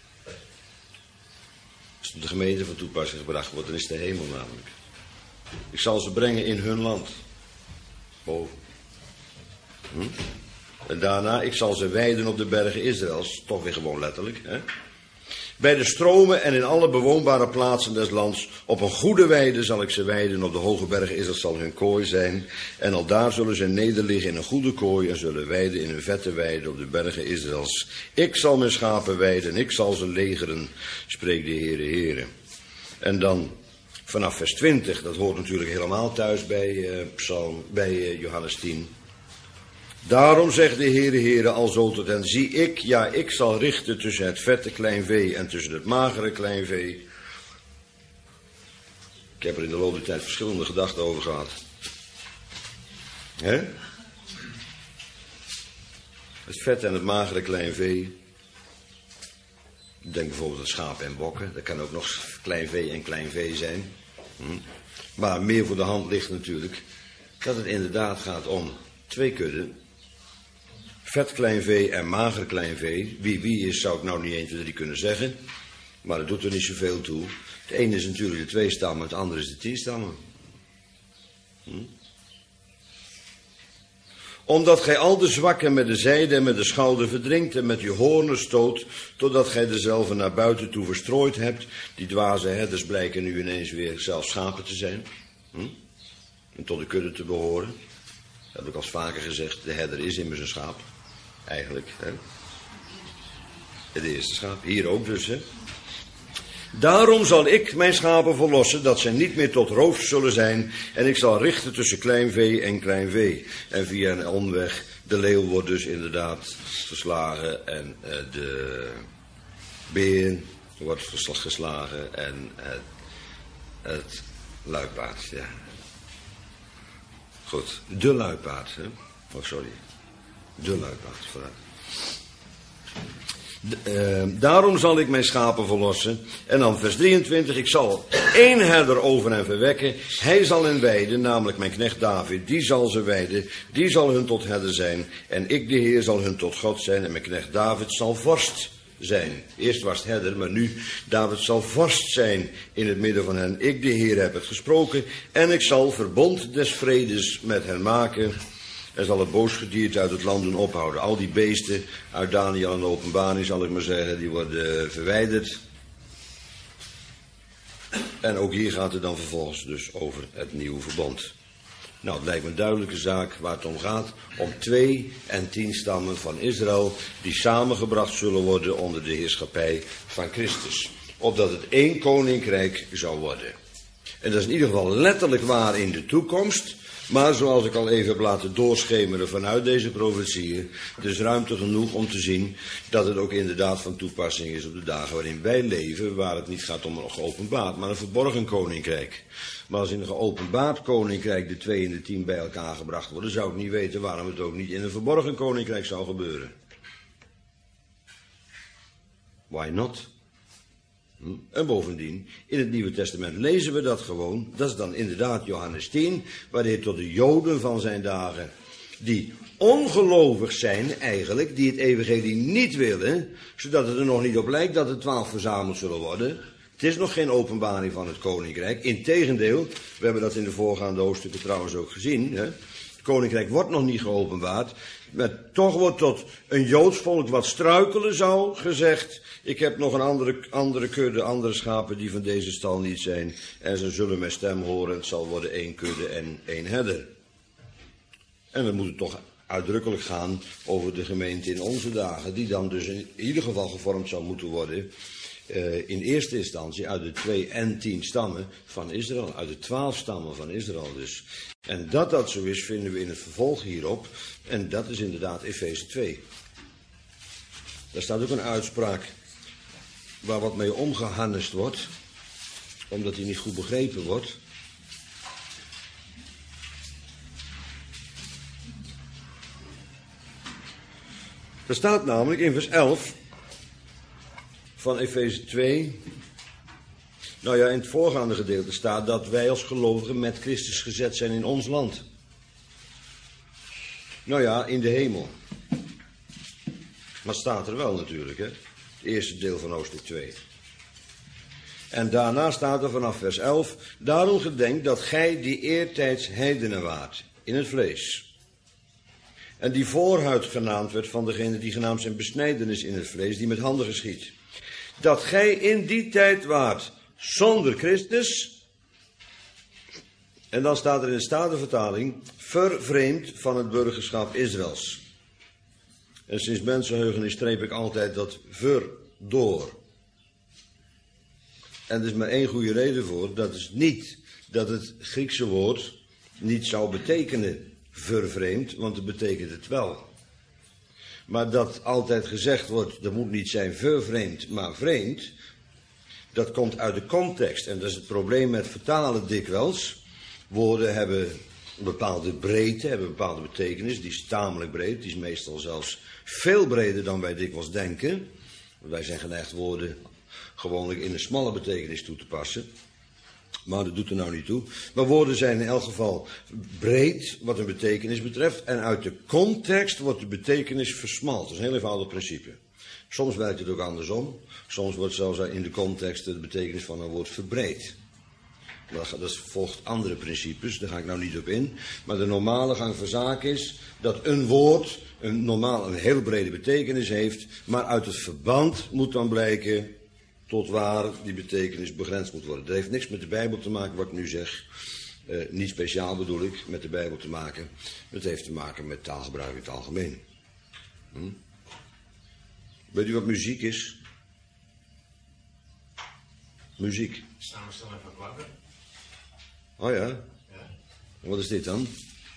Als het op de gemeente van toepassing gebracht wordt, dan is het de hemel namelijk. Ik zal ze brengen in hun land. Boven. Hm? En daarna, ik zal ze weiden op de bergen Israëls. Toch weer gewoon letterlijk, hè? Bij de stromen en in alle bewoonbare plaatsen des lands. Op een goede weide zal ik ze weiden. Op de hoge bergen Israël zal hun kooi zijn. En al daar zullen ze nederliggen in een goede kooi. En zullen weiden in een vette weide op de bergen Israëls. Ik zal mijn schapen weiden en ik zal ze legeren. Spreekt de Heere, Heere. En dan vanaf vers twintig. Dat hoort natuurlijk helemaal thuis bij, uh, Psalm, bij uh, Johannes tien. Daarom zegt de Heere, Heere, alzo tot hen, zie ik, ja, ik zal richten tussen het vette klein vee en tussen het magere klein vee. Ik heb er in de loop der tijd verschillende gedachten over gehad. Hè? Het vette en het magere klein vee. Denk bijvoorbeeld aan schapen en bokken. Dat kan ook nog klein vee en klein vee zijn. Hm. Maar meer voor de hand ligt natuurlijk dat het inderdaad gaat om twee kudden. Vet klein vee en mager klein vee. Wie wie is, zou ik nou niet één, twee, drie kunnen zeggen. Maar dat doet er niet zoveel toe. Het ene is natuurlijk de twee stammen, het andere is de tien stammen. Hm? Omdat gij al de zwakken met de zijde en met de schouder verdringt en met je hoornen stoot, totdat gij dezelfde naar buiten toe verstrooid hebt. Die dwaze herders blijken nu ineens weer zelfs schapen te zijn. Hm? En tot de kudde te behoren. Dat heb ik al vaker gezegd, de herder is immers een schaap. Eigenlijk, hè. Het eerste schaap, hier ook dus, hè. Daarom zal ik mijn schapen verlossen, dat zij niet meer tot roof zullen zijn. En ik zal richten tussen klein vee en klein vee. En via een omweg, de leeuw wordt dus inderdaad verslagen. En uh, de beer wordt geslagen. En het, het luipaard, ja. Goed, de luipaard, hè. Oh, sorry. De luipaard, vooruit. Uh, daarom zal ik mijn schapen verlossen. En dan vers drieëntwintig. Ik zal één herder over hen verwekken. Hij zal hen weiden, namelijk mijn knecht David. Die zal ze weiden. Die zal hun tot herder zijn. En ik, de Heer, zal hun tot God zijn. En mijn knecht David zal vorst zijn. Eerst was het herder, maar nu David zal vorst zijn in het midden van hen. Ik, de Heer, heb het gesproken. En ik zal verbond des vredes met hen maken. En zal het boosgedierte uit het land doen ophouden. Al die beesten uit Daniel en de Openbaring, zal ik maar zeggen, die worden verwijderd. En ook hier gaat het dan vervolgens dus over het nieuwe verbond. Nou, het lijkt me een duidelijke zaak waar het om gaat. Om twee en tien stammen van Israël die samengebracht zullen worden onder de heerschappij van Christus. Opdat het één koninkrijk zou worden. En dat is in ieder geval letterlijk waar in de toekomst. Maar zoals ik al even heb laten doorschemeren vanuit deze profetieën, er is ruimte genoeg om te zien dat het ook inderdaad van toepassing is op de dagen waarin wij leven, waar het niet gaat om een geopenbaard, maar een verborgen koninkrijk. Maar als in een geopenbaard koninkrijk de twee en de tien bij elkaar gebracht worden, zou ik niet weten waarom het ook niet in een verborgen koninkrijk zou gebeuren. Why not? Hm? En bovendien, in het Nieuwe Testament lezen we dat gewoon. Dat is dan inderdaad Johannes tien, waar de Heer tot de Joden van zijn dagen, die ongelovig zijn eigenlijk, die het evangelie niet willen, zodat het er nog niet op lijkt dat er twaalf verzameld zullen worden. Het is nog geen openbaring van het koninkrijk. Integendeel, we hebben dat in de voorgaande hoofdstukken trouwens ook gezien. Hè? Het koninkrijk wordt nog niet geopenbaard. Maar toch wordt tot een Joods volk wat struikelen zou gezegd: ik heb nog een andere, andere kudde, andere schapen die van deze stal niet zijn. En ze zullen mijn stem horen. Het zal worden één kudde en één herder. En we moeten toch uitdrukkelijk gaan over de gemeente in onze dagen, die dan dus in ieder geval gevormd zou moeten worden. Uh, in eerste instantie uit de twee en tien stammen van Israël, uit de twaalf stammen van Israël dus. En dat dat zo is, vinden we in het vervolg hierop. En dat is inderdaad Efeze twee. Daar staat ook een uitspraak waar wat mee omgehannest wordt, omdat die niet goed begrepen wordt. Er staat namelijk in vers elf van Efeze twee... Nou ja, in het voorgaande gedeelte staat dat wij als gelovigen met Christus gezet zijn in ons land. Nou ja, in de hemel. Maar het staat er wel natuurlijk, hè. Het eerste deel van hoofdstuk twee. En daarna staat er vanaf vers elf... Daarom gedenk dat gij die eertijds heidenen waart, in het vlees. En die voorhuid genaamd werd van degene die genaamd zijn besnijdenis in het vlees, die met handen geschiet. Dat gij in die tijd waart zonder Christus. En dan staat er in de Statenvertaling, vervreemd van het burgerschap Israëls. En sinds mensenheugenis streep ik altijd dat ver door. En er is maar één goede reden voor. Dat is niet dat het Griekse woord niet zou betekenen vervreemd, want het betekent het wel. Maar dat altijd gezegd wordt, dat moet niet zijn vervreemd, maar vreemd. Dat komt uit de context. En dat is het probleem met vertalen dikwijls. Woorden hebben een bepaalde breedte, hebben een bepaalde betekenis. Die is tamelijk breed. Die is meestal zelfs veel breder dan wij dikwijls denken. Wij zijn geneigd woorden gewoonlijk in een smalle betekenis toe te passen. Maar dat doet er nou niet toe. Maar woorden zijn in elk geval breed wat een betekenis betreft. En uit de context wordt de betekenis versmalt. Dat is een heel eenvoudig principe. Soms werkt het ook andersom. Soms wordt zelfs in de context de betekenis van een woord verbreed. Dat volgt andere principes, daar ga ik nou niet op in. Maar de normale gang van zaken is dat een woord een normaal een heel brede betekenis heeft. Maar uit het verband moet dan blijken tot waar die betekenis begrensd moet worden. Dat heeft niks met de Bijbel te maken wat ik nu zeg. Uh, niet speciaal bedoel ik met de Bijbel te maken. Het heeft te maken met taalgebruik in het algemeen. Hm? Weet u wat muziek is? Muziek. Samenstelling van klanken. Oh ja? Ja. En wat is dit dan?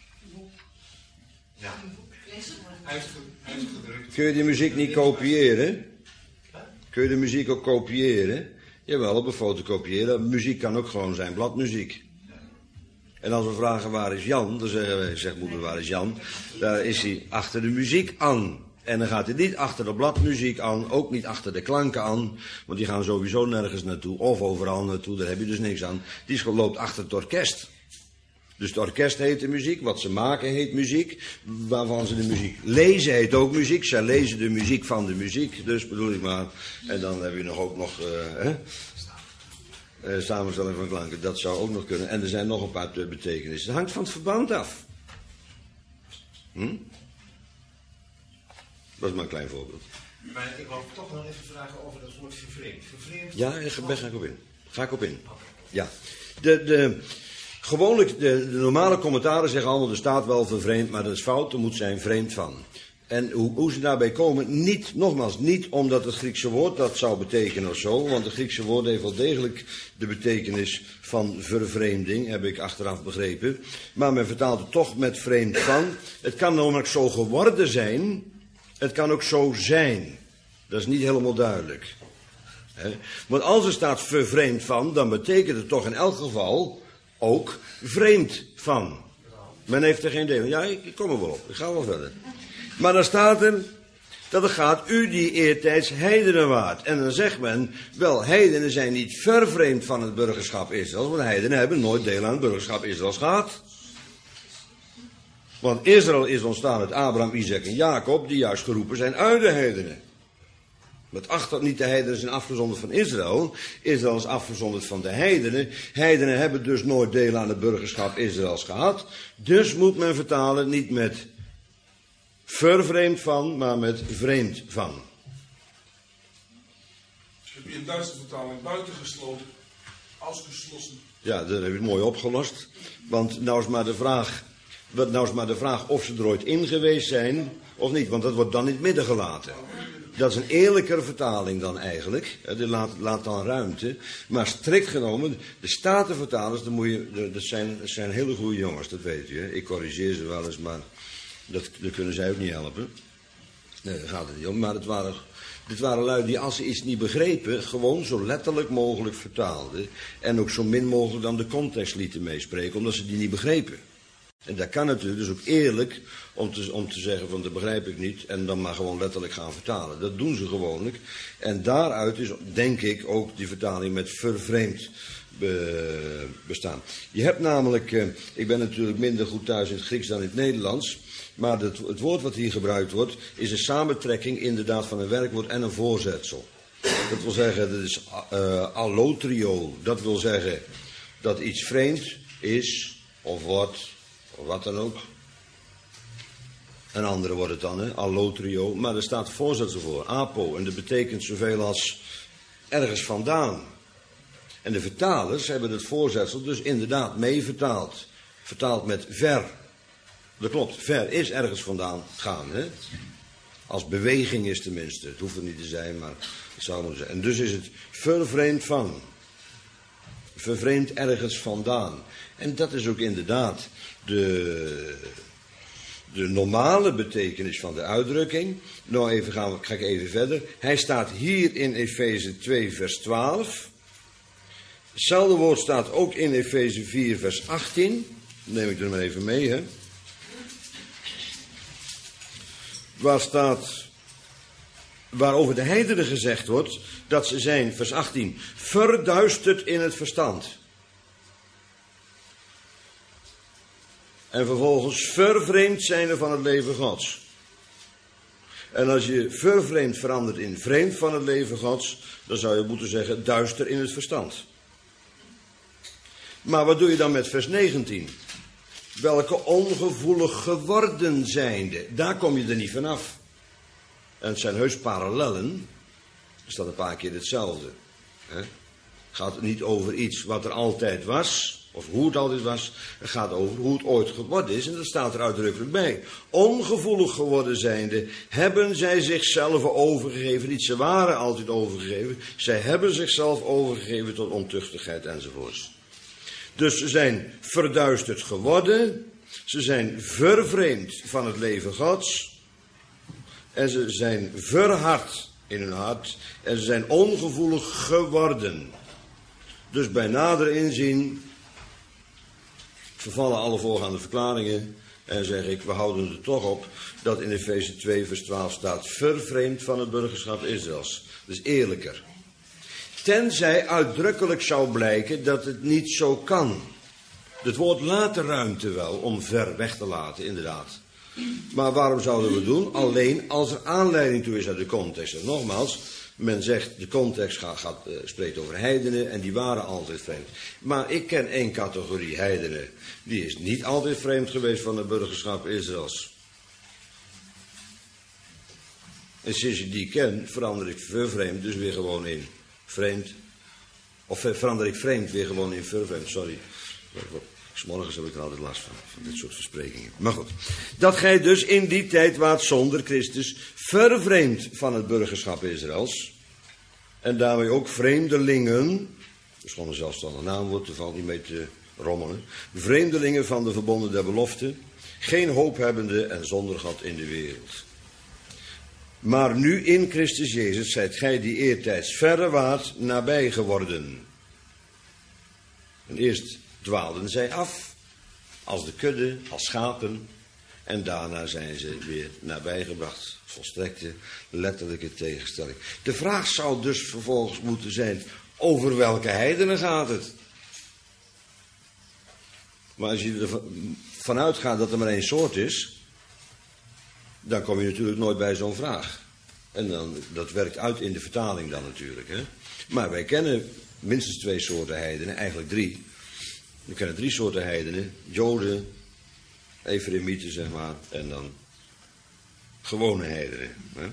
Ja. Uitge- uitgedrukt. Kun je die muziek niet kopiëren? Kun je de muziek ook kopiëren? Jawel, op een foto kopiëren. Muziek kan ook gewoon zijn bladmuziek. En als we vragen waar is Jan, dan zeggen we, zegt moeder waar is Jan? Daar is hij achter de muziek aan. En dan gaat hij niet achter de bladmuziek aan, ook niet achter de klanken aan. Want die gaan sowieso nergens naartoe, of overal naartoe, daar heb je dus niks aan. Die loopt achter het orkest. Dus het orkest heet de muziek, wat ze maken heet muziek, waarvan ze de muziek lezen heet ook muziek. Zij lezen de muziek van de muziek, dus bedoel ik maar. En dan heb je nog ook nog, uh, hè? Uh, samenstelling van klanken, dat zou ook nog kunnen. En er zijn nog een paar betekenissen. Het hangt van het verband af. Hm? Dat is maar een klein voorbeeld. Maar ik wou toch nog even vragen over dat woord vervreemd. Vervreemd? Ja, daar ga ik op in. Ga ik op in. Ja. De, de, gewoonlijk, de, de normale commentaren zeggen allemaal, er staat wel vervreemd, maar dat is fout, er moet zijn vreemd van. En hoe, hoe ze daarbij komen, niet, nogmaals, niet omdat het Griekse woord dat zou betekenen of zo, want het Griekse woord heeft wel degelijk de betekenis van vervreemding, heb ik achteraf begrepen. Maar men vertaalt het toch met vreemd van. Het kan namelijk zo geworden zijn, het kan ook zo zijn. Dat is niet helemaal duidelijk. He? Want als er staat vervreemd van, dan betekent het toch in elk geval ook vreemd van. Men heeft er geen deel. Ja, ik, ik kom er wel op. Ik ga wel verder. Maar dan staat er dat het gaat, u die eertijds heidenen waart. En dan zegt men, wel, heidenen zijn niet vervreemd van het burgerschap Israëls, want heidenen hebben nooit deel aan het burgerschap Israëls gehad. Want Israël is ontstaan uit Abraham, Isaac en Jacob, die juist geroepen zijn uit de heidenen. Met achter niet de heidenen zijn afgezonderd van Israël. Israël is afgezonderd van de heidenen. Heidenen hebben dus nooit deel aan het burgerschap Israëls gehad. Dus moet men vertalen niet met vervreemd van, maar met vreemd van. Heb je in Duitse vertaling buitengesloten, ausgeschlossen? Ja, dat heb je mooi opgelost. Want nou is maar de vraag, nou is maar de vraag of ze er ooit in geweest zijn of niet. Want dat wordt dan in het midden gelaten. Dat is een eerlijkere vertaling dan eigenlijk. Die laat, laat dan ruimte. Maar strikt genomen, de Statenvertalers, dat, moet je, dat, zijn, dat zijn hele goede jongens, dat weet u. Hè? Ik corrigeer ze wel eens, maar dat, dat kunnen zij ook niet helpen. Nee, daar gaat het niet om. Maar het waren, dit waren lui die, als ze iets niet begrepen, gewoon zo letterlijk mogelijk vertaalden. En ook zo min mogelijk dan de context lieten meespreken, omdat ze die niet begrepen. En dat kan natuurlijk, dus ook eerlijk om te, om te zeggen van dat begrijp ik niet en dan maar gewoon letterlijk gaan vertalen. Dat doen ze gewoonlijk. En daaruit is denk ik ook die vertaling met vervreemd be, bestaan. Je hebt namelijk, eh, ik ben natuurlijk minder goed thuis in het Grieks dan in het Nederlands, maar het, het woord wat hier gebruikt wordt is een samentrekking inderdaad van een werkwoord en een voorzetsel. Dat wil zeggen, dat is uh, allotrio, dat wil zeggen dat iets vreemd is of wordt, of wat dan ook. Een andere wordt het dan, hè? Allotrio. Maar er staat voorzetsel voor, apo. En dat betekent zoveel als ergens vandaan. En de vertalers hebben het voorzetsel dus inderdaad mee vertaald. Vertaald met ver. Dat klopt, ver is ergens vandaan gaan, hè? Als beweging is tenminste. Het hoeft er niet te zijn, maar het zou moeten zijn. En dus is het vervreemd van. Vervreemd ergens vandaan. En dat is ook inderdaad de, de normale betekenis van de uitdrukking. Nou, even gaan we, ga ik even verder. Hij staat hier in Efeze twee, vers twaalf. Hetzelfde woord staat ook in Efeze vier, vers achttien. Dat neem ik er maar even mee, hè. Waar staat, waarover de heidenen gezegd wordt, dat ze zijn, vers achttien, verduisterd in het verstand. En vervolgens vervreemd zijn er van het leven Gods. En als je vervreemd verandert in vreemd van het leven Gods, dan zou je moeten zeggen duister in het verstand. Maar wat doe je dan met vers negentien? Welke ongevoelig geworden zijnde. Daar kom je er niet vanaf. En het zijn heus parallellen. Er staat een paar keer hetzelfde. Het gaat niet over iets wat er altijd was. Of hoe het altijd was. Het gaat over hoe het ooit geworden is. En dat staat er uitdrukkelijk bij. Ongevoelig geworden zijnde. Hebben zij zichzelf overgegeven. Niet ze waren altijd overgegeven. Zij hebben zichzelf overgegeven tot ontuchtigheid enzovoorts. Dus ze zijn verduisterd geworden. Ze zijn vervreemd van het leven Gods. En ze zijn verhard in hun hart. En ze zijn ongevoelig geworden. Dus bij nader inzien vervallen alle voorgaande verklaringen. En zeg ik, we houden er toch op dat in Efeze twee vers twaalf staat vervreemd van het burgerschap Israëls. Dus eerlijker. Tenzij uitdrukkelijk zou blijken dat het niet zo kan. Het woord laat de ruimte wel om ver weg te laten, inderdaad. Maar waarom zouden we het doen? Alleen als er aanleiding toe is uit de context. En nogmaals, men zegt de context gaat, gaat, uh, spreekt over heidenen en die waren altijd vreemd. Maar ik ken één categorie heidenen. Die is niet altijd vreemd geweest van het burgerschap Israëls. En sinds je die kent, verander ik vervreemd dus weer gewoon in vreemd. Of verander ik vreemd weer gewoon in vervreemd, sorry. 'S Morgens heb ik er altijd last van, van dit soort versprekingen. Maar goed, dat gij dus in die tijd waart zonder Christus vervreemd van het burgerschap Israëls. En daarmee ook vreemdelingen, dat is gewoon een zelfstandig naamwoord, er valt niet mee te rommelen. Vreemdelingen van de verbonden der belofte, geen hoop hebbende en zonder God in de wereld. Maar nu in Christus Jezus zijt gij die eertijds verre waart nabij geworden. En eerst dwaalden zij af, als de kudde, als schapen, en daarna zijn ze weer nabijgebracht. Volstrekte letterlijke tegenstelling. De vraag zou dus vervolgens moeten zijn, over welke heidenen gaat het? Maar als je ervan uitgaat dat er maar één soort is, dan kom je natuurlijk nooit bij zo'n vraag. En dan, dat werkt uit in de vertaling dan natuurlijk. Hè? Maar wij kennen minstens twee soorten heidenen, eigenlijk drie. We kennen drie soorten heidenen. Joden, Efremieten zeg maar, en dan gewone heidenen. Hè?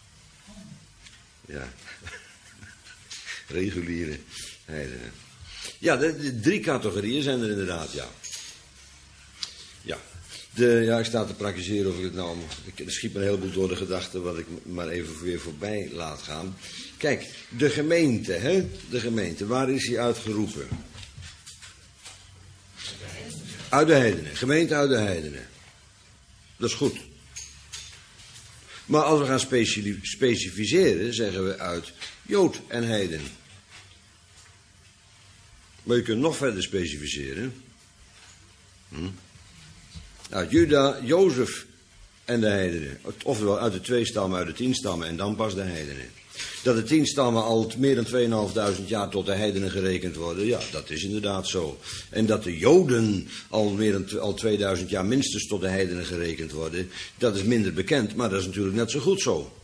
Ja, reguliere heidenen. Ja, de, de drie categorieën zijn er inderdaad, ja. Ja. De, ja, ik sta te praktiseren of ik het nou... Ik, er schiet me een heleboel door de gedachten wat ik maar even weer voorbij laat gaan. Kijk, de gemeente, hè? De gemeente, waar is die uitgeroepen? Uit de heidenen, gemeente uit de heidenen. Dat is goed. Maar als we gaan specificeren, zeggen we uit Jood en heiden. Maar je kunt nog verder specificeren. Hm? Uit Juda, Jozef en de heidenen. Oftewel uit de twee stammen, uit de tien stammen en dan pas de heidenen. Dat de tien stammen al meer dan tweeënhalfduizend jaar tot de heidenen gerekend worden, ja, dat is inderdaad zo. En dat de Joden al meer dan al tweeduizend jaar minstens tot de heidenen gerekend worden, dat is minder bekend, maar dat is natuurlijk net zo goed zo.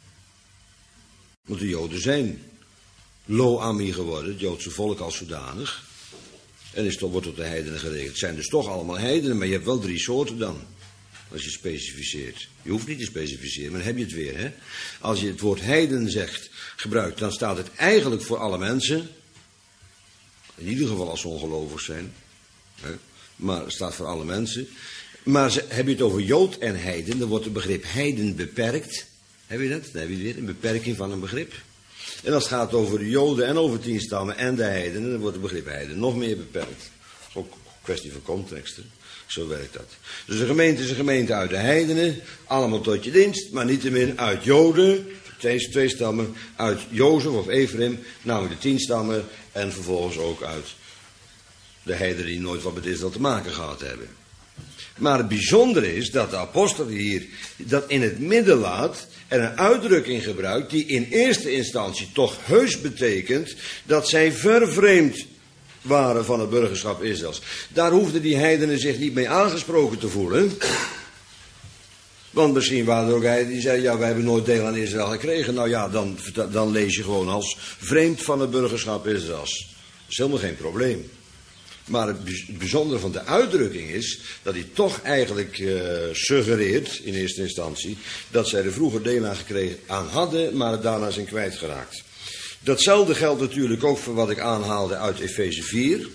Want de Joden zijn Lo-Ami geworden, het Joodse volk als zodanig. En is toch, wordt tot de heidenen gerekend. Het zijn dus toch allemaal heidenen, maar je hebt wel drie soorten dan. Als je specificeert. Je hoeft niet te specificeren, maar dan heb je het weer. Hè? Als je het woord heiden zegt, gebruikt, dan staat het eigenlijk voor alle mensen. In ieder geval als ze ongelovig zijn. Hè? Maar het staat voor alle mensen. Maar ze, heb je het over Jood en heiden, dan wordt het begrip heiden beperkt. Heb je dat? Dan heb je weer een beperking van een begrip. En als het gaat over de Joden en over tien stammen en de heidenen, dan wordt het begrip heiden nog meer beperkt. Dat is ook een kwestie van context. Hè? Zo werkt dat. Dus een gemeente is een gemeente uit de heidenen, allemaal tot je dienst, maar niettemin uit Joden, twee, twee stammen, uit Jozef of Ephraim, namelijk de tien stammen, en vervolgens ook uit de heidenen die nooit wat met Israël te maken gehad hebben. Maar het bijzondere is dat de apostel hier dat in het midden laat en een uitdrukking gebruikt die in eerste instantie toch heus betekent dat zij vervreemd waren van het burgerschap Israëls. Daar hoefden die heidenen zich niet mee aangesproken te voelen. Want misschien waren er ook heidenen die zeiden, ja, wij hebben nooit deel aan Israël gekregen. Nou ja, dan, dan lees je gewoon als vreemd van het burgerschap Israëls. Dat is helemaal geen probleem. Maar het bijzondere van de uitdrukking is dat hij toch eigenlijk uh, suggereert, in eerste instantie, dat zij er vroeger deel aan gekregen aan hadden, maar het daarna zijn kwijtgeraakt. Datzelfde geldt natuurlijk ook voor wat ik aanhaalde uit Efeze vier. Heb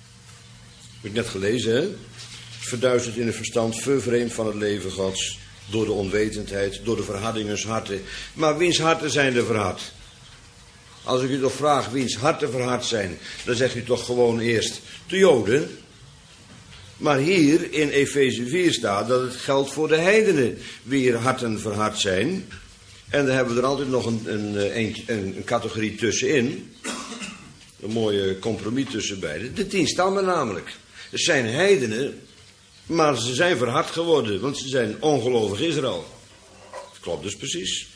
ik net gelezen, hè? Verduisterd in het verstand, vervreemd van het leven Gods, door de onwetendheid, door de verhardingens harten. Maar wiens harten zijn er verhard? Als ik u toch vraag wiens harten verhard zijn, dan zegt u toch gewoon eerst de Joden. Maar hier in Efeze vier staat dat het geldt voor de heidenen, wier harten verhard zijn. En dan hebben we er altijd nog een, een, een, een categorie tussenin. Een mooie compromis tussen beiden. De tien stammen namelijk. Het zijn heidenen, maar ze zijn verhard geworden, want ze zijn ongelovig Israël. Dat klopt dus precies.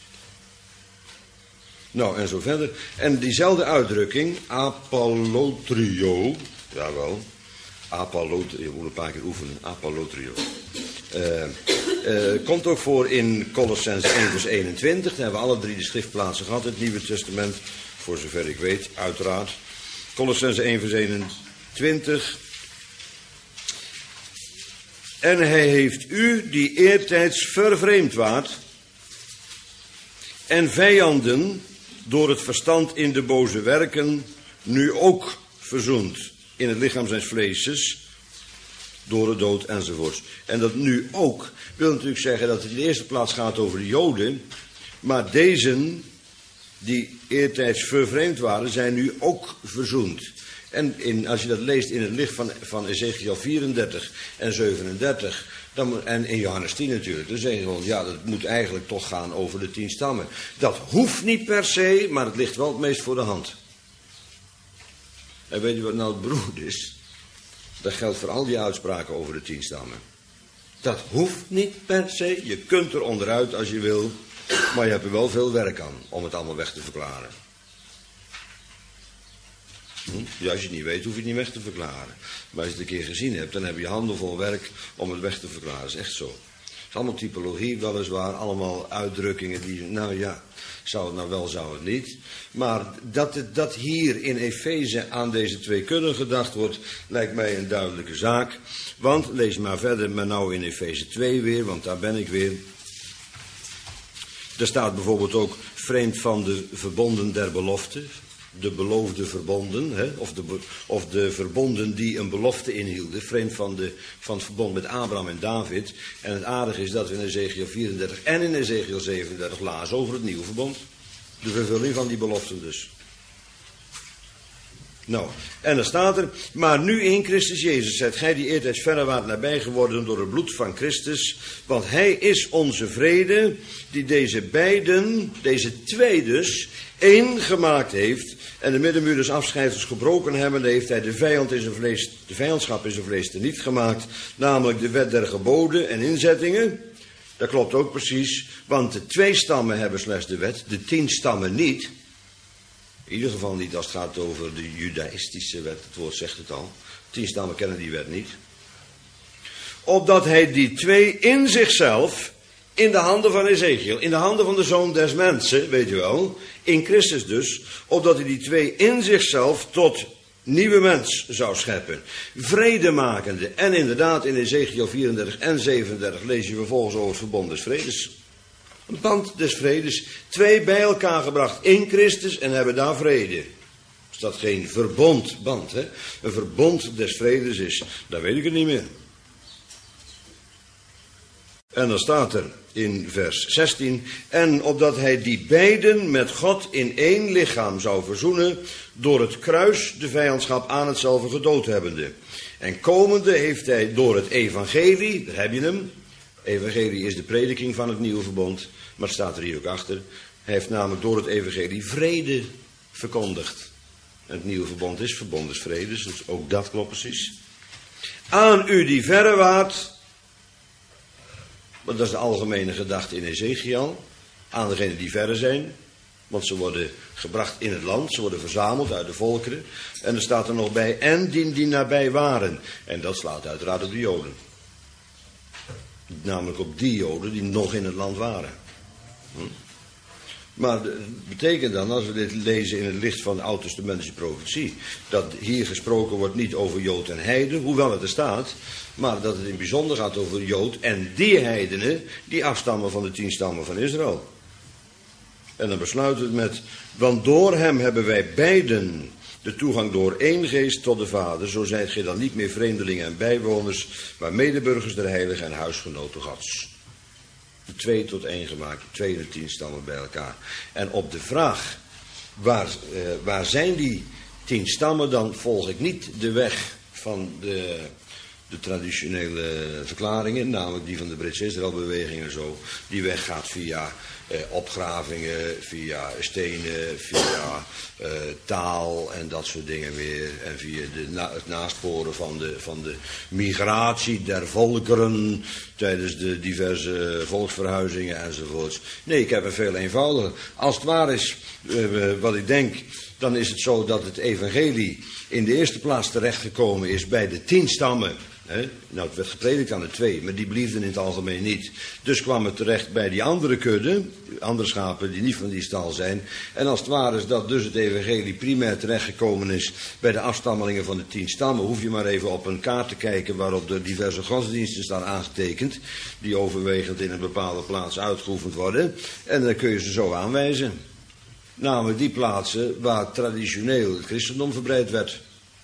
Nou, en zo verder. En diezelfde uitdrukking, apallotrio, jawel, apallotrio, je moet een paar keer oefenen, apallotrio. Uh, uh, komt ook voor in Colossenzen één vers eenentwintig. Daar hebben we alle drie de schriftplaatsen gehad, het Nieuwe Testament, voor zover ik weet, uiteraard. Colossenzen één vers eenentwintig. En hij heeft u, die eertijds vervreemd waart, en vijanden door het verstand in de boze werken, nu ook verzoend in het lichaam zijns vleeses, door de dood enzovoorts. En dat nu ook wil natuurlijk zeggen dat het in de eerste plaats gaat over de Joden, maar deze die eertijds vervreemd waren, zijn nu ook verzoend. En in, als je dat leest in het licht van, van Ezekiel vierendertig en zevenendertig, dan, en in Johannes tien natuurlijk, dan zeg je gewoon, ja, dat moet eigenlijk toch gaan over de tien stammen. Dat hoeft niet per se, maar het ligt wel het meest voor de hand. En weet je wat nou het beroerd is? Dat geldt voor al die uitspraken over de tien stammen. Dat hoeft niet per se, je kunt er onderuit als je wil, maar je hebt er wel veel werk aan om het allemaal weg te verklaren. Ja, als je het niet weet, hoef je het niet weg te verklaren. Maar als je het een keer gezien hebt, dan heb je handen vol werk om het weg te verklaren. Dat is echt zo. Het is allemaal typologie, weliswaar. Allemaal uitdrukkingen die, nou ja, zou het nou wel, zou het niet. Maar dat, het, dat hier in Efeze aan deze twee kunnen gedacht wordt, lijkt mij een duidelijke zaak. Want, lees maar verder, maar nou in Efeze twee weer, want daar ben ik weer. Er staat bijvoorbeeld ook vreemd van de verbonden der belofte. De beloofde verbonden, hè, of, de, of de verbonden die een belofte inhielden, vreemd van, de, van het verbond met Abraham en David. En het aardige is dat we in Ezekiel vierendertig en in Ezekiel zevenendertig lazen over het nieuwe verbond. De vervulling van die beloften dus. Nou, en dan staat er, maar nu in Christus Jezus zijt gij die eertijds verre waart nabij geworden door het bloed van Christus, want hij is onze vrede, die deze beiden, deze twee dus, één gemaakt heeft en de middenmuur des afscheiders gebroken hebben, dan heeft hij de, vijand in zijn vlees, de vijandschap in zijn vlees teniet gemaakt, namelijk de wet der geboden en inzettingen. Dat klopt ook precies, want de twee stammen hebben slechts de wet, de tien stammen niet. In ieder geval niet als het gaat over de judaïstische wet, het woord zegt het al. Tien stammen kennen die wet niet. Opdat hij die twee in zichzelf, in de handen van Ezekiel, in de handen van de zoon des mensen, weet je wel, in Christus dus, opdat hij die twee in zichzelf tot nieuwe mens zou scheppen. Vredemakende. En inderdaad in Ezekiel vierendertig en zevenendertig lees je vervolgens over het verbond des vredes. Een band des vredes. Twee bij elkaar gebracht in Christus en hebben daar vrede. Als dat geen verbondband, hè? Een verbond des vredes is, dan weet ik het niet meer. En dan staat er in vers zestien, en opdat hij die beiden met God in één lichaam zou verzoenen, door het kruis de vijandschap aan hetzelfde gedood hebbende. En komende heeft hij door het evangelie, daar heb je hem, evangelie is de prediking van het nieuwe verbond, maar het staat er hier ook achter, hij heeft namelijk door het evangelie vrede verkondigd. En het nieuwe verbond is verbond des vredes, dus ook dat klopt precies. Aan u die verre waart, want dat is de algemene gedachte in Ezekiel, aan degenen die verre zijn, want ze worden gebracht in het land, ze worden verzameld uit de volkeren. En er staat er nog bij, en die die nabij waren. En dat slaat uiteraard op de Joden. Namelijk op die Joden die nog in het land waren. Hm? Maar het betekent dan, als we dit lezen in het licht van de Oud-testamentische profetie, dat hier gesproken wordt niet over Jood en Heiden, hoewel het er staat, maar dat het in het bijzonder gaat over Jood en die heidenen die afstammen van de tien stammen van Israël. En dan besluit het met, want door hem hebben wij beiden de toegang door één geest tot de Vader, zo zijt gij dan niet meer vreemdelingen en bijwoners, maar medeburgers der heiligen en huisgenoten Gods. Twee tot één gemaakt, twee en de tien stammen bij elkaar. En op de vraag, waar, uh, waar zijn die tien stammen, dan volg ik niet de weg van de, de traditionele verklaringen, namelijk die van de Britse Israëlbeweging en zo. Die weg gaat via eh, opgravingen, via stenen, via eh, taal en dat soort dingen weer. En via de, na, het nasporen van de, van de migratie der volkeren tijdens de diverse volksverhuizingen enzovoorts. Nee, ik heb een veel eenvoudiger. Als het waar is eh, wat ik denk, dan is het zo dat het evangelie in de eerste plaats terechtgekomen is bij de tien stammen. He? Nou, het werd gepredikt aan de twee, maar die beliefden in het algemeen niet. Dus kwam het terecht bij die andere kudde, andere schapen die niet van die stal zijn. En als het waar is dat dus het evangelie primair terechtgekomen is bij de afstammelingen van de tien stammen, hoef je maar even op een kaart te kijken waarop de diverse godsdiensten staan aangetekend, die overwegend in een bepaalde plaats uitgeoefend worden. En dan kun je ze zo aanwijzen. Namelijk die plaatsen waar traditioneel het christendom verbreid werd.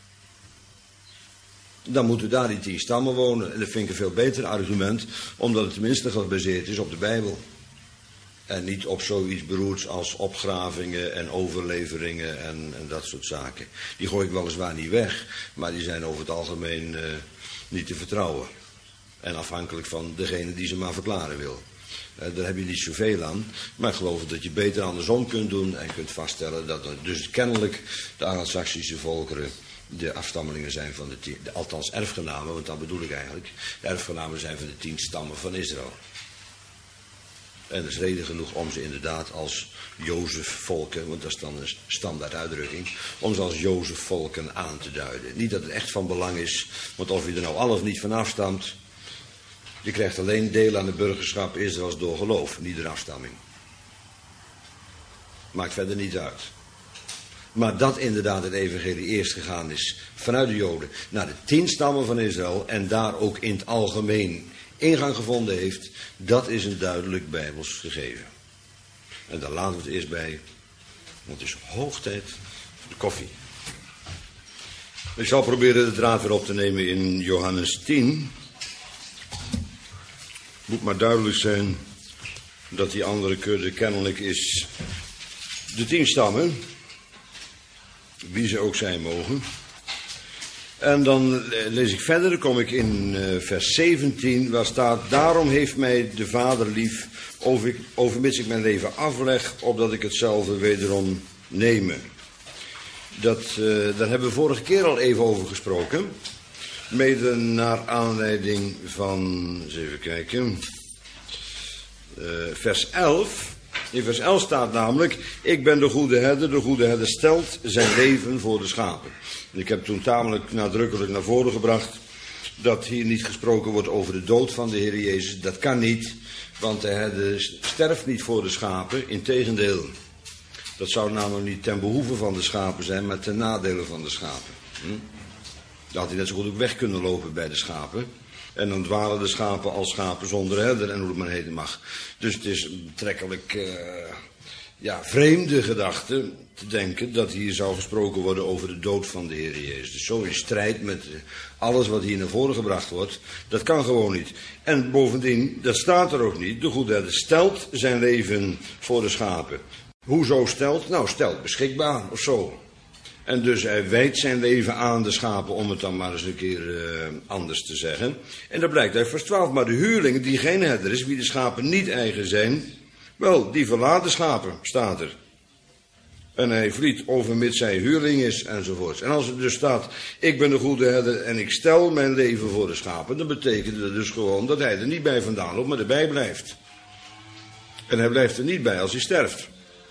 Dan moeten daar die tien stammen wonen. En dat vind ik een veel beter argument, omdat het tenminste gebaseerd is op de Bijbel. En niet op zoiets beroerds als opgravingen en overleveringen en, en dat soort zaken. Die gooi ik weliswaar niet weg, maar die zijn over het algemeen uh, niet te vertrouwen. En afhankelijk van degene die ze maar verklaren wil. Uh, daar heb je niet zoveel aan, maar ik geloof dat je beter andersom kunt doen en kunt vaststellen dat er dus kennelijk de Anglo-Saxische volkeren de afstammelingen zijn van de tien, de, althans erfgenamen, want dat bedoel ik eigenlijk, de erfgenamen zijn van de tien stammen van Israël. En dat is reden genoeg om ze inderdaad als Jozef-volken, want dat is dan een standaard uitdrukking, om ze als Jozef-volken aan te duiden. Niet dat het echt van belang is, want of je er nou al of niet van afstamt, je krijgt alleen deel aan het burgerschap Israëls door geloof, niet door afstamming. Maakt verder niet uit. Maar dat inderdaad het evangelie eerst gegaan is vanuit de Joden naar de tien stammen van Israël en daar ook in het algemeen ingang gevonden heeft, dat is een duidelijk Bijbels gegeven. En daar laten we het eerst bij, want het is hoog tijd voor de koffie. Ik zal proberen de draad weer op te nemen in Johannes tien. Het moet maar duidelijk zijn dat die andere kudde kennelijk is de tien stammen. Wie ze ook zijn mogen. En dan lees ik verder, dan kom ik in uh, vers zeventien, waar staat: daarom heeft mij de Vader lief, over ik, overmits ik mijn leven afleg, opdat ik hetzelfde wederom neme. Dat, uh, daar hebben we vorige keer al even over gesproken. Mede naar aanleiding van, eens even kijken, uh, vers elf. In vers elf staat namelijk, ik ben de goede herder, de goede herder stelt zijn leven voor de schapen. En ik heb toen tamelijk nadrukkelijk naar voren gebracht dat hier niet gesproken wordt over de dood van de Heer Jezus. Dat kan niet, want de herder sterft niet voor de schapen, integendeel. Dat zou namelijk niet ten behoeve van de schapen zijn, maar ten nadele van de schapen. Hm? Dan had hij net zo goed ook weg kunnen lopen bij de schapen. En dan dwalen de schapen als schapen zonder herder en hoe het maar heten mag. Dus het is betrekkelijk uh, ja, vreemde gedachte te denken dat hier zou gesproken worden over de dood van de Heer Jezus. Dus zo in strijd met alles wat hier naar voren gebracht wordt. Dat kan gewoon niet. En bovendien, dat staat er ook niet. De goede herder stelt zijn leven voor de schapen. Hoezo stelt? Nou, stelt beschikbaar of zo. En dus hij wijdt zijn leven aan de schapen, om het dan maar eens een keer uh, anders te zeggen. En dat blijkt uit vers twaalf. Maar de huurling die geen herder is, wie de schapen niet eigen zijn, wel, die verlaat de schapen, staat er. En hij vliet overmits hij huurling is, enzovoorts. En als er dus staat, ik ben de goede herder en ik stel mijn leven voor de schapen, dan betekent dat dus gewoon dat hij er niet bij vandaan loopt, maar erbij blijft. En hij blijft er niet bij als hij sterft.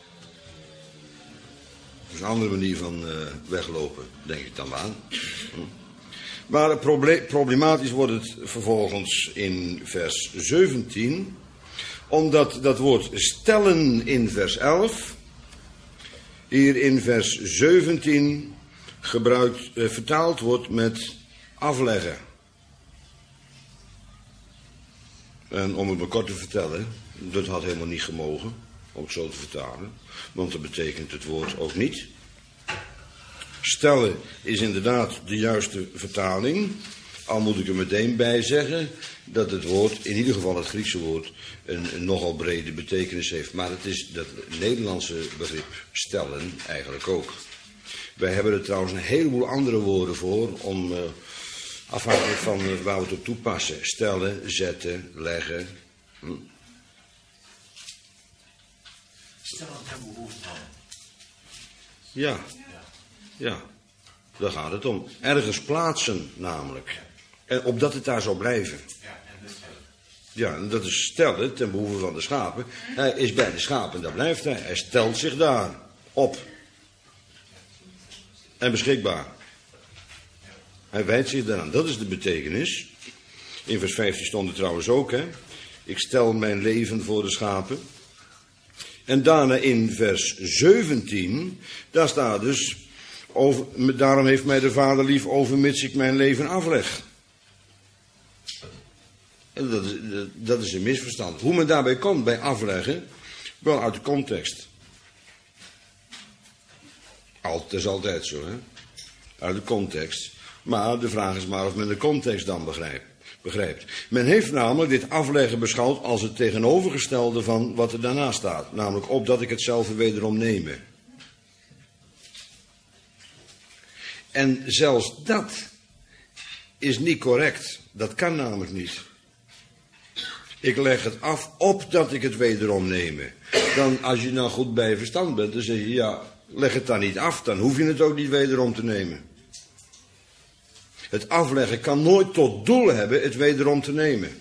Dat is een andere manier van uh, weglopen, denk ik dan aan. Hm. Maar proble- problematisch wordt het vervolgens in vers zeventien. Omdat dat woord stellen in vers elf... hier in vers zeventien gebruikt, uh, vertaald wordt met afleggen. En om het maar kort te vertellen, dat had helemaal niet gemogen, om het zo te vertalen. Want dat betekent het woord ook niet. Stellen is inderdaad de juiste vertaling. Al moet ik er meteen bij zeggen dat het woord, in ieder geval het Griekse woord, een, een nogal brede betekenis heeft. Maar het is dat Nederlandse begrip stellen eigenlijk ook. Wij hebben er trouwens een heleboel andere woorden voor, om uh, afhankelijk van uh, waar we het op toepassen. Stellen, zetten, leggen. Hm. Stellen ten behoeve van. Ja, ja, daar gaat het om. Ergens plaatsen namelijk. En opdat het daar zou blijven. Ja, en dat is stellen ten behoeve van de schapen. Hij is bij de schapen, daar blijft hij. Hij stelt zich daar op. En beschikbaar. Hij wijdt zich daaraan. Dat is de betekenis. In vers vijftien stond het trouwens ook, hè. Ik stel mijn leven voor de schapen. En daarna in vers zeventien, daar staat dus, over, daarom heeft mij de Vader lief overmits ik mijn leven afleg. En dat, is, dat is een misverstand. Hoe men daarbij komt bij afleggen, wel uit de context. Alt, dat is altijd zo, hè. Uit de context. Maar de vraag is maar of men de context dan begrijpt. begrijpt. Men heeft namelijk dit afleggen beschouwd als het tegenovergestelde van wat er daarna staat. Namelijk opdat ik het zelf wederom neme. En zelfs dat is niet correct. Dat kan namelijk niet. Ik leg het af opdat ik het wederom neme. Dan, als je nou goed bij verstand bent, dan zeg je, ja, leg het dan niet af. Dan hoef je het ook niet wederom te nemen. Het afleggen kan nooit tot doel hebben het wederom te nemen.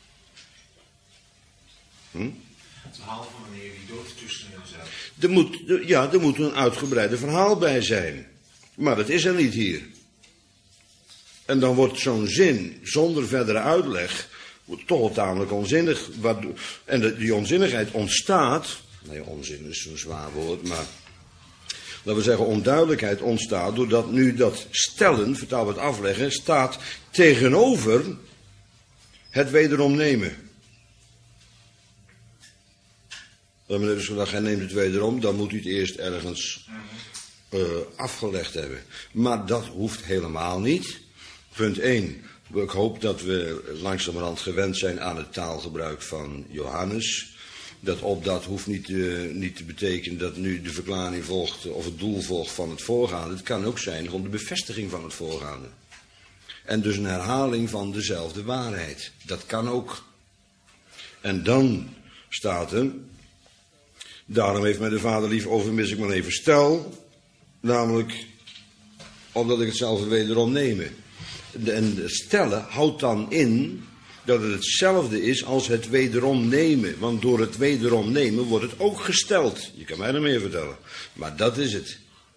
Hm? Het verhaal van wanneer die dood tussen zelf. Er moet, ja, er moet een uitgebreide verhaal bij zijn. Maar dat is er niet hier. En dan wordt zo'n zin, zonder verdere uitleg, wordt toch tamelijk onzinnig. En de, die onzinnigheid ontstaat, nee, onzin is zo'n zwaar woord, maar laten we zeggen, onduidelijkheid ontstaat doordat nu dat stellen, vertaal het afleggen, staat tegenover het wederom nemen. Dan meneer dus vandaag, hij neemt het wederom, dan moet hij het eerst ergens uh, afgelegd hebben. Maar dat hoeft helemaal niet. Punt één. Ik hoop dat we langzamerhand gewend zijn aan het taalgebruik van Johannes. Dat op dat hoeft niet, uh, niet te betekenen dat nu de verklaring volgt of het doel volgt van het voorgaande. Het kan ook zijn rond de bevestiging van het voorgaande. En dus een herhaling van dezelfde waarheid. Dat kan ook. En dan staat er, daarom heeft mij de Vader lief overmis ik mijn leven stel. Namelijk, omdat ik het zelf wederom neem. En de stellen houdt dan in dat het hetzelfde is als het wederom nemen. Want door het wederom nemen wordt het ook gesteld. Je kan mij er meer vertellen. Maar dat is het.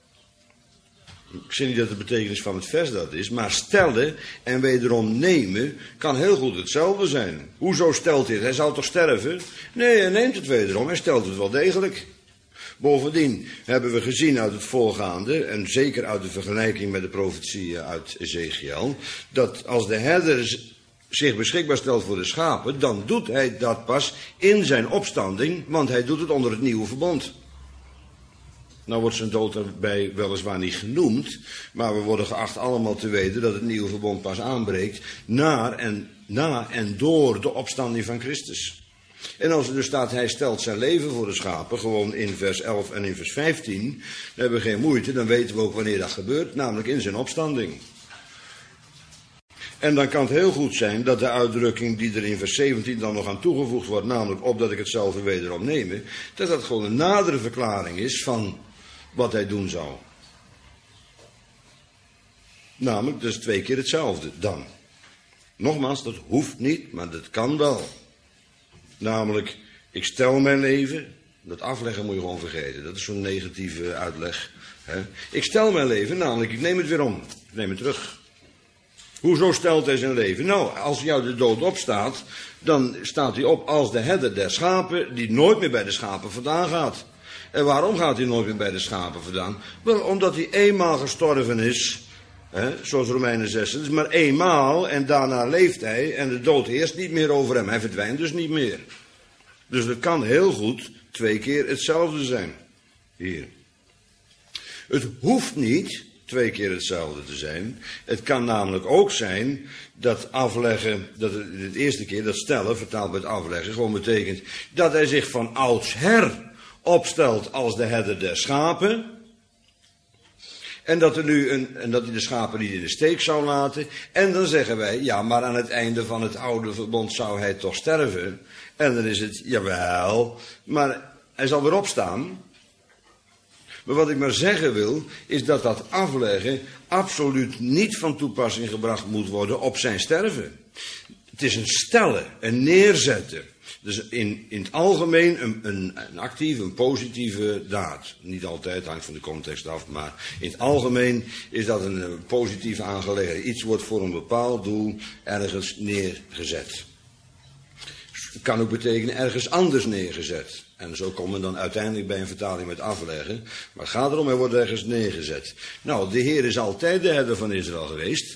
Ik zeg niet dat de betekenis van het vers dat is. Maar stellen en wederom nemen kan heel goed hetzelfde zijn. Hoezo stelt hij het? Hij zou toch sterven? Nee, hij neemt het wederom. Hij stelt het wel degelijk. Bovendien hebben we gezien uit het voorgaande, en zeker uit de vergelijking met de profetieën uit Ezekiel, dat als de herder zich beschikbaar stelt voor de schapen, dan doet hij dat pas in zijn opstanding, want hij doet het onder het nieuwe verbond. Nou wordt zijn dood erbij weliswaar niet genoemd, maar we worden geacht allemaal te weten dat het nieuwe verbond pas aanbreekt na en, na en door de opstanding van Christus. En als er dus staat, hij stelt zijn leven voor de schapen, gewoon in vers elf en in vers vijftien, dan hebben we geen moeite, dan weten we ook wanneer dat gebeurt, namelijk in zijn opstanding. En dan kan het heel goed zijn dat de uitdrukking die er in vers zeventien dan nog aan toegevoegd wordt, namelijk opdat ik het zelf weer wederom neem, dat dat gewoon een nadere verklaring is van wat hij doen zou. Namelijk, dus twee keer hetzelfde dan. Nogmaals, dat hoeft niet, maar dat kan wel. Namelijk, ik stel mijn leven, dat afleggen moet je gewoon vergeten. Dat is zo'n negatieve uitleg. Hè? Ik stel mijn leven, namelijk, ik neem het weer om. Ik neem het terug. Hoezo stelt hij zijn leven? Nou, als jou de dood opstaat, dan staat hij op als de herder der schapen, die nooit meer bij de schapen vandaan gaat. En waarom gaat hij nooit meer bij de schapen vandaan? Wel, omdat hij eenmaal gestorven is, hè, zoals Romeinen zes, het is maar eenmaal en daarna leeft hij en de dood heerst niet meer over hem. Hij verdwijnt dus niet meer. Dus het kan heel goed twee keer hetzelfde zijn. Hier. Het hoeft niet twee keer hetzelfde te zijn. Het kan namelijk ook zijn dat afleggen, dat het, de eerste keer, dat stellen, vertaald met afleggen, gewoon betekent dat hij zich van oudsher opstelt als de herder der schapen. En dat, er nu een, en dat hij de schapen niet in de steek zou laten. En dan zeggen wij, ja, maar aan het einde van het oude verbond zou hij toch sterven. En dan is het, jawel, maar hij zal weer opstaan. Maar wat ik maar zeggen wil, is dat dat afleggen absoluut niet van toepassing gebracht moet worden op zijn sterven. Het is een stellen, een neerzetten. Dus in, in het algemeen een, een, een actieve, een positieve daad. Niet altijd, hangt van de context af, maar in het algemeen is dat een, een positieve aangelegenheid. Iets wordt voor een bepaald doel ergens neergezet. Het kan ook betekenen ergens anders neergezet. En zo komen we dan uiteindelijk bij een vertaling met afleggen. Maar het gaat erom, hij wordt ergens neergezet. Nou, de Heer is altijd de herder van Israël geweest.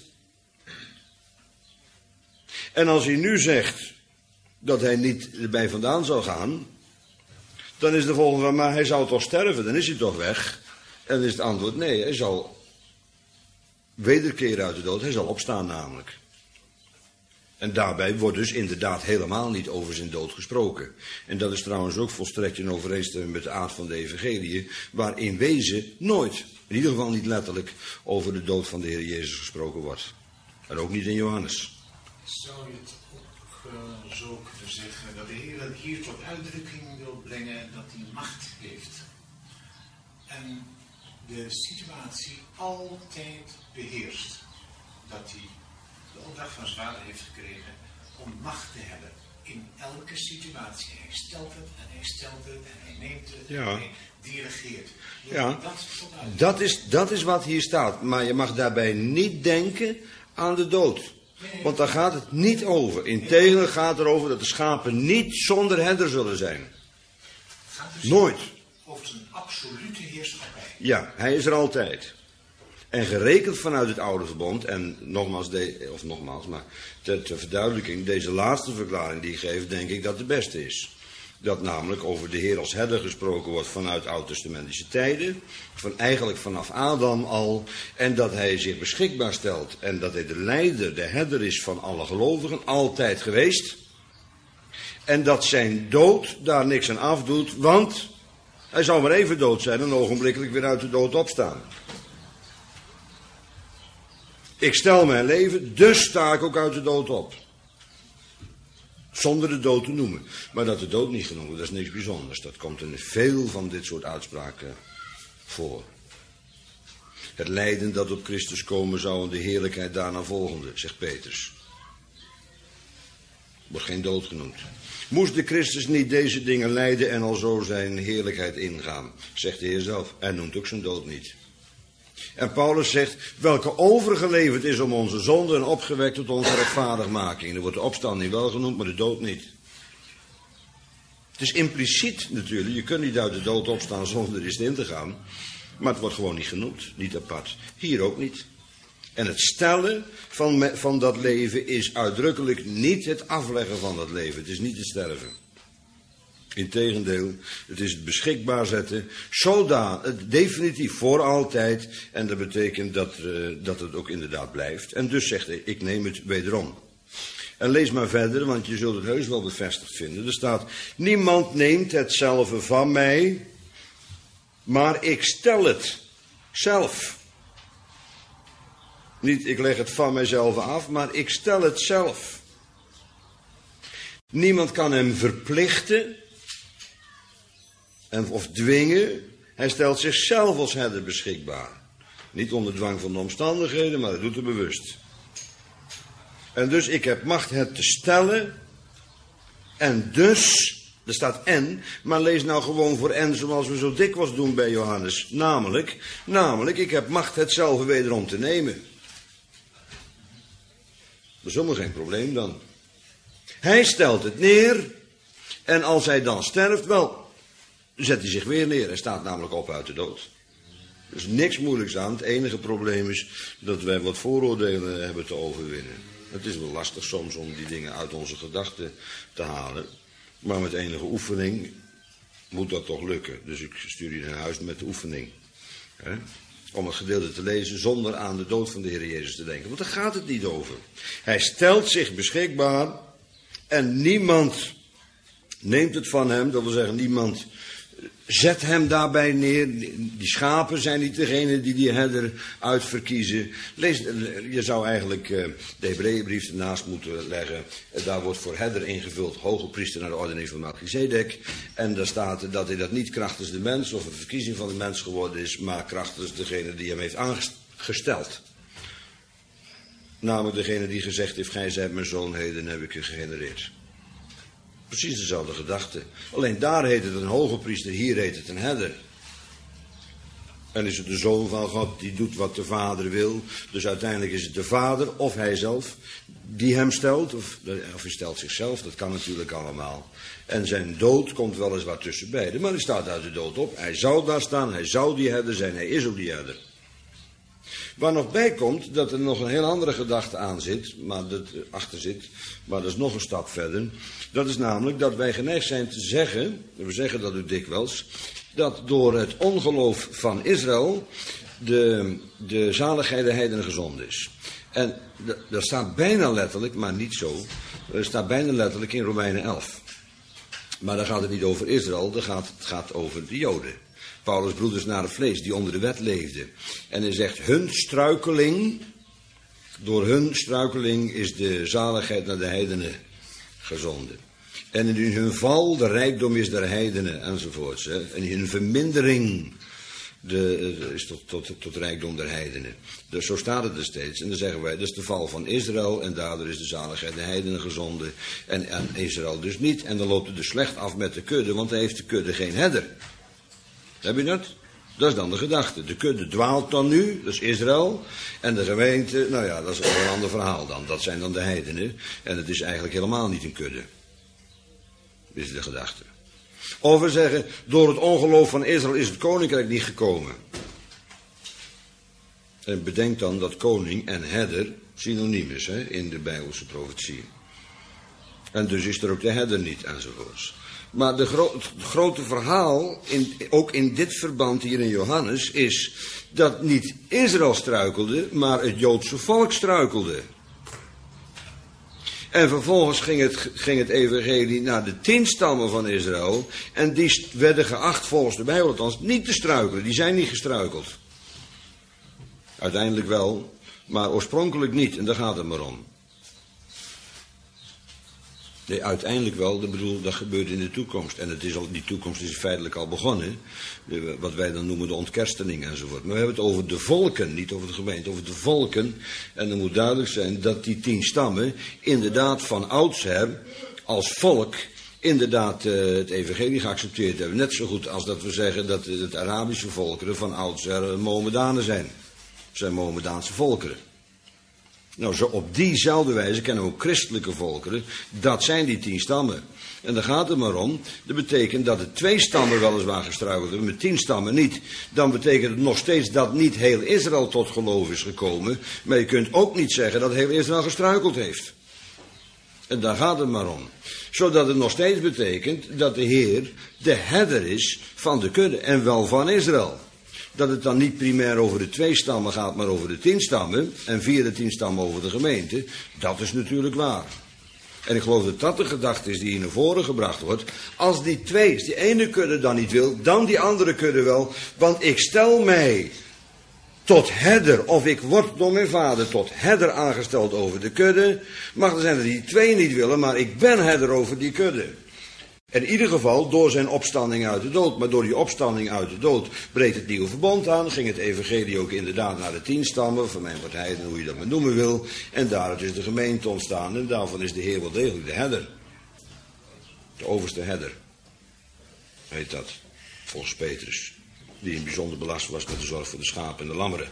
En als hij nu zegt dat hij niet erbij vandaan zal gaan, dan is de volgende van, maar hij zou toch sterven, dan is hij toch weg? En dan is het antwoord, nee, hij zal wederkeren uit de dood, hij zal opstaan namelijk. En daarbij wordt dus inderdaad helemaal niet over zijn dood gesproken. En dat is trouwens ook volstrekt in overeenstemming met de aard van de evangelie, waar in wezen nooit, in ieder geval niet letterlijk, over de dood van de Heer Jezus gesproken wordt. En ook niet in Johannes. Zou je het ook uh, zo kunnen zeggen dat de Heer hier tot uitdrukking wil brengen dat hij macht heeft en de situatie altijd beheerst? Dat hij de opdracht van zijn vader heeft gekregen om macht te hebben in elke situatie. Hij stelt het en hij stelt het en hij neemt het ja. en hij dirigeert. Ja, dat, dat, is, dat is wat hier staat. Maar je mag daarbij niet denken aan de dood. Want daar gaat het niet over. Integendeel gaat het erover dat de schapen niet zonder herder zullen zijn. Het gaat dus nooit. Over zijn absolute heerschappij. Ja, hij is er altijd. En gerekend vanuit het oude verbond, en nogmaals, de, of nogmaals, maar ter, ter verduidelijking, deze laatste verklaring die ik geef, denk ik dat de beste is. Dat namelijk over de Heer als herder gesproken wordt vanuit oud-testamentische tijden, van eigenlijk vanaf Adam al, en dat hij zich beschikbaar stelt en dat hij de leider, de herder is van alle gelovigen, altijd geweest. En dat zijn dood daar niks aan afdoet, want hij zou maar even dood zijn en ogenblikkelijk weer uit de dood opstaan. Ik stel mijn leven, dus sta ik ook uit de dood op. Zonder de dood te noemen. Maar dat de dood niet genoemd wordt, dat is niks bijzonders. Dat komt in veel van dit soort uitspraken voor. Het lijden dat op Christus komen zou en de heerlijkheid daarna volgende, zegt Petrus. Wordt geen dood genoemd. Moest de Christus niet deze dingen lijden en al zo zijn heerlijkheid ingaan, zegt de Heer zelf. Hij noemt ook zijn dood niet. En Paulus zegt, welke overgeleverd is om onze zonde en opgewekt tot onze rechtvaardigmaking. Er wordt de opstanding wel genoemd, maar de dood niet. Het is impliciet natuurlijk, je kunt niet uit de dood opstaan zonder er eens in te gaan. Maar het wordt gewoon niet genoemd, niet apart. Hier ook niet. En het stellen van, van dat leven is uitdrukkelijk niet het afleggen van dat leven. Het is niet het sterven. Integendeel, het is het beschikbaar zetten, zodanig, definitief voor altijd. En dat betekent dat, uh, dat het ook inderdaad blijft. En dus zegt hij, ik neem het wederom. En lees maar verder, want je zult het heus wel bevestigd vinden. Er staat, niemand neemt hetzelfde van mij, maar ik stel het zelf. Niet, ik leg het van mijzelf af, maar ik stel het zelf. Niemand kan hem verplichten en, of dwingen. Hij stelt zichzelf als herder beschikbaar. Niet onder dwang van de omstandigheden, maar hij doet het bewust. En dus ik heb macht het te stellen. En dus, er staat en, maar lees nou gewoon voor en zoals we zo dikwijls doen bij Johannes. Namelijk, namelijk ik heb macht het zelf wederom te nemen. Dat is helemaal geen probleem dan. Hij stelt het neer. En als hij dan sterft, wel, zet hij zich weer neer. Hij staat namelijk op uit de dood. Er is niks moeilijks aan. Het enige probleem is dat wij wat vooroordelen hebben te overwinnen. Het is wel lastig soms om die dingen uit onze gedachten te halen. Maar met enige oefening moet dat toch lukken. Dus ik stuur je naar huis met de oefening. He? Om het gedeelte te lezen zonder aan de dood van de Heer Jezus te denken. Want daar gaat het niet over. Hij stelt zich beschikbaar en niemand neemt het van hem. Dat wil zeggen, niemand zet hem daarbij neer. Die schapen zijn niet degene die die herder uitverkiezen. Lees, je zou eigenlijk de Hebreeënbrief ernaast moeten leggen. Daar wordt voor herder ingevuld, hoge priester naar de ordening van Melchizedek. En daar staat dat hij dat niet krachtens de mens of de verkiezing van de mens geworden is, maar krachtens degene die hem heeft aangesteld. Namelijk degene die gezegd heeft, gij zijt mijn zoon, heden heb ik u gegenereerd. Precies dezelfde gedachte. Alleen daar heet het een hoge priester, hier heet het een herder. En is het de zoon van God, die doet wat de vader wil. Dus uiteindelijk is het de vader, of hij zelf, die hem stelt. Of, of hij stelt zichzelf, dat kan natuurlijk allemaal. En zijn dood komt wel eens wat tussen beiden. Maar hij staat uit de dood op. Hij zou daar staan, hij zou die herder zijn, hij is ook die herder. Waar nog bij komt dat er nog een heel andere gedachte aan zit, maar dat, achter zit, maar dat is nog een stap verder. Dat is namelijk dat wij geneigd zijn te zeggen, we zeggen dat ook dikwijls, dat door het ongeloof van Israël de, de zaligheid der heidenen gezonden is. En dat staat bijna letterlijk, maar niet zo, er staat bijna letterlijk in Romeinen elf. Maar daar gaat het niet over Israël, daar gaat, het gaat over de Joden. Paulus' broeders naar het vlees, die onder de wet leefden. En hij zegt, hun struikeling, door hun struikeling is de zaligheid naar de heidenen gezonden. En in hun val, de rijkdom is der heidenen, enzovoorts. Hè. En in hun vermindering de, is tot, tot, tot rijkdom der heidenen. Dus zo staat het er steeds. En dan zeggen wij, dat is de val van Israël, en daardoor is de zaligheid der heidenen gezonden. En, en Israël dus niet. En dan loopt het dus slecht af met de kudde, want dan heeft de kudde geen herder. Heb je dat? Dat is dan de gedachte. De kudde dwaalt dan nu, dat is Israël. En de gemeente, nou ja, dat is een ander verhaal dan. Dat zijn dan de heidenen. En het is eigenlijk helemaal niet een kudde. Dat is de gedachte. Of we zeggen, door het ongeloof van Israël is het koninkrijk niet gekomen. En bedenk dan dat koning en herder synoniem is, hè, in de Bijbelse profetie. En dus is er ook de herder niet, enzovoorts. Maar de gro- het grote verhaal, in, ook in dit verband hier in Johannes, is dat niet Israël struikelde, maar het Joodse volk struikelde. En vervolgens ging het, ging het evangelie naar de tien stammen van Israël. En die werden geacht volgens de Bijbel althans niet te struikelen. Die zijn niet gestruikeld. Uiteindelijk wel, maar oorspronkelijk niet. En daar gaat het maar om. Nee, uiteindelijk wel. Ik bedoel, dat gebeurt in de toekomst. En het is al, die toekomst is feitelijk al begonnen. De, wat wij dan noemen de ontkerstening enzovoort. Maar we hebben het over de volken, niet over de gemeente, over de volken. En er moet duidelijk zijn dat die tien stammen inderdaad van oudsher als volk inderdaad uh, het evangelie geaccepteerd hebben. Net zo goed als dat we zeggen dat het Arabische volkeren van oudsher Mohammedanen zijn. Het zijn Mohammedaanse volkeren. Nou, zo op diezelfde wijze kennen we ook christelijke volkeren. Dat zijn die tien stammen. En daar gaat het maar om. Dat betekent dat er twee stammen weliswaar gestruikeld hebben, met tien stammen niet. Dan betekent het nog steeds dat niet heel Israël tot geloof is gekomen. Maar je kunt ook niet zeggen dat heel Israël gestruikeld heeft. En daar gaat het maar om. Zodat het nog steeds betekent dat de Heer de herder is van de kudde en wel van Israël. Dat het dan niet primair over de twee stammen gaat, maar over de tien stammen. En via de tien stammen over de gemeente. Dat is natuurlijk waar. En ik geloof dat dat de gedachte is die hier naar voren gebracht wordt. Als die twee, als die ene kudde dan niet wil, dan die andere kudde wel. Want ik stel mij tot herder, of ik word door mijn vader tot herder aangesteld over de kudde. Mag er zijn dat die twee niet willen, maar ik ben herder over die kudde. En in ieder geval door zijn opstanding uit de dood. Maar door die opstanding uit de dood breekt het nieuwe verbond aan. Ging het evangelie ook inderdaad naar de tien stammen. Van mijn partij, hoe je dat maar noemen wil. En daaruit is de gemeente ontstaan. En daarvan is de Heer wel degelijk de herder. De overste herder. Heet dat. Volgens Petrus. Die in bijzonder belast was met de zorg voor de schapen en de lammeren.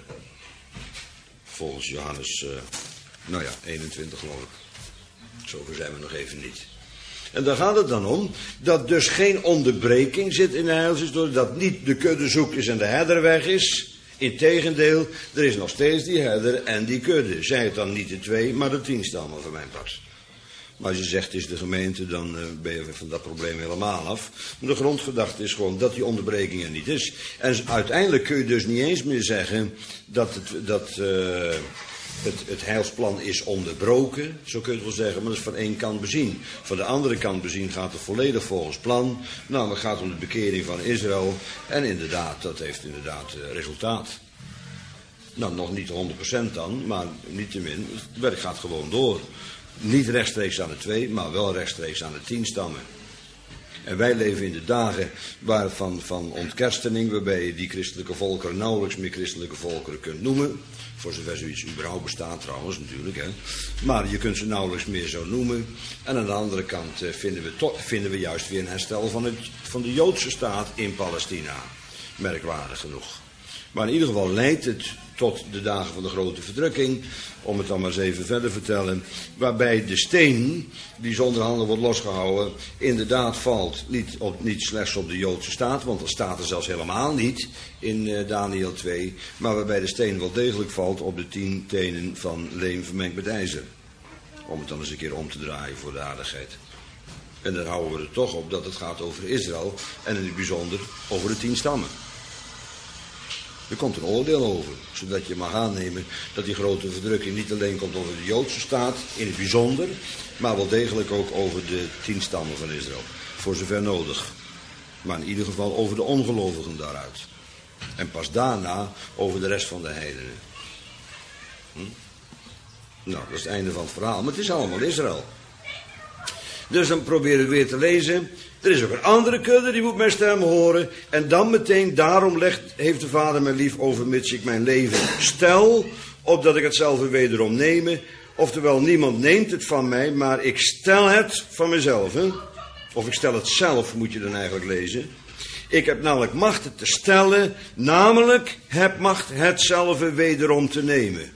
Volgens Johannes, uh, nou ja, eenentwintig geloof ik. Zover zijn we nog even niet. En daar gaat het dan om, dat dus geen onderbreking zit in de heilshistorie, dat niet de kudde zoek is en de herder weg is. Integendeel, er is nog steeds die herder en die kudde. Zij het dan niet de twee, maar de tien stammen van mijn part. Maar als je zegt het is de gemeente, dan uh, ben je van dat probleem helemaal af. Maar de grondgedachte is gewoon dat die onderbreking er niet is. En uiteindelijk kun je dus niet eens meer zeggen dat het... Dat, uh, Het, het heilsplan is onderbroken, zo kun je het wel zeggen, maar dat is van één kant bezien. Van de andere kant bezien gaat het volledig volgens plan. Nou, het gaat om de bekering van Israël. En inderdaad, dat heeft inderdaad uh, resultaat. Nou, nog niet honderd procent dan, maar niettemin, het werk gaat gewoon door. Niet rechtstreeks aan de twee, maar wel rechtstreeks aan de tien stammen. En wij leven in de dagen waar van, van ontkerstening, waarbij je die christelijke volkeren nauwelijks meer christelijke volkeren kunt noemen. Voor zover zoiets überhaupt bestaat trouwens natuurlijk. Hè. Maar je kunt ze nauwelijks meer zo noemen. En aan de andere kant uh, vinden, we to- vinden we juist weer een herstel van, het, van de Joodse staat in Palestina. Merkwaardig genoeg. Maar in ieder geval leidt het tot de dagen van de grote verdrukking. Om het dan maar eens even verder te vertellen. Waarbij de steen die zonder handen wordt losgehouden inderdaad valt. Niet, op, niet slechts op de Joodse staat. Want dat staat er zelfs helemaal niet in uh, Daniel twee. Maar waarbij de steen wel degelijk valt op de tien tenen van leem vermengd met ijzer. Om het dan eens een keer om te draaien voor de aardigheid. En dan houden we er toch op dat het gaat over Israël. En in het bijzonder over de tien stammen. Er komt een oordeel over, zodat je mag aannemen dat die grote verdrukking niet alleen komt over de Joodse staat, in het bijzonder, maar wel degelijk ook over de tien stammen van Israël. Voor zover nodig. Maar in ieder geval over de ongelovigen daaruit. En pas daarna over de rest van de heidenen. Hm? Nou, dat is het einde van het verhaal, maar het is allemaal Israël. Dus dan proberen we weer te lezen. Er is ook een andere kudde, die moet mijn stem horen. En dan meteen, daarom legt, heeft de Vader mij lief overmits ik mijn leven stel, opdat ik het zelf wederom nemen. Oftewel, niemand neemt het van mij, maar ik stel het van mezelf. Hè? Of ik stel het zelf, moet je dan eigenlijk lezen. Ik heb namelijk macht het te stellen, namelijk heb macht het zelf wederom te nemen.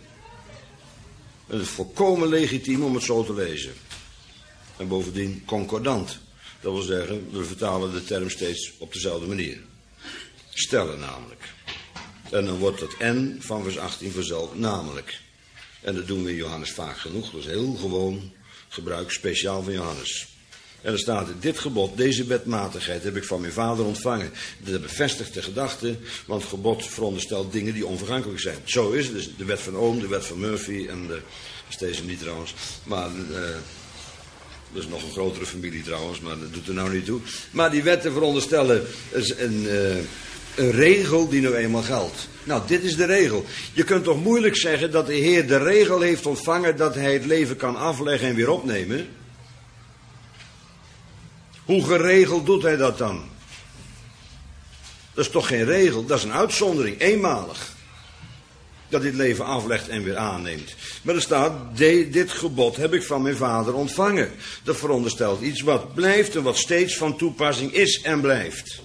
Het is volkomen legitiem om het zo te lezen. En bovendien concordant. Dat wil zeggen, we vertalen de term steeds op dezelfde manier. Stellen namelijk. En dan wordt het en van vers achttien vanzelf namelijk. En dat doen we in Johannes vaak genoeg. Dat is heel gewoon gebruik, speciaal van Johannes. En er staat, dit gebod, deze wetmatigheid heb ik van mijn vader ontvangen. Dat bevestigt de gedachte, want gebod veronderstelt dingen die onvergankelijk zijn. Zo is het, dus de wet van Ohm, de wet van Murphy en de, steeds niet trouwens, maar... Uh, Dat is nog een grotere familie trouwens, maar dat doet er nou niet toe. Maar die wetten veronderstellen is een, uh, een regel die nou eenmaal geldt. Nou, dit is de regel. Je kunt toch moeilijk zeggen dat de Heer de regel heeft ontvangen dat hij het leven kan afleggen en weer opnemen? Hoe geregeld doet hij dat dan? Dat is toch geen regel, dat is een uitzondering, eenmalig. Dat dit leven aflegt en weer aanneemt. Maar er staat, dit gebod heb ik van mijn vader ontvangen. Dat veronderstelt iets wat blijft en wat steeds van toepassing is en blijft.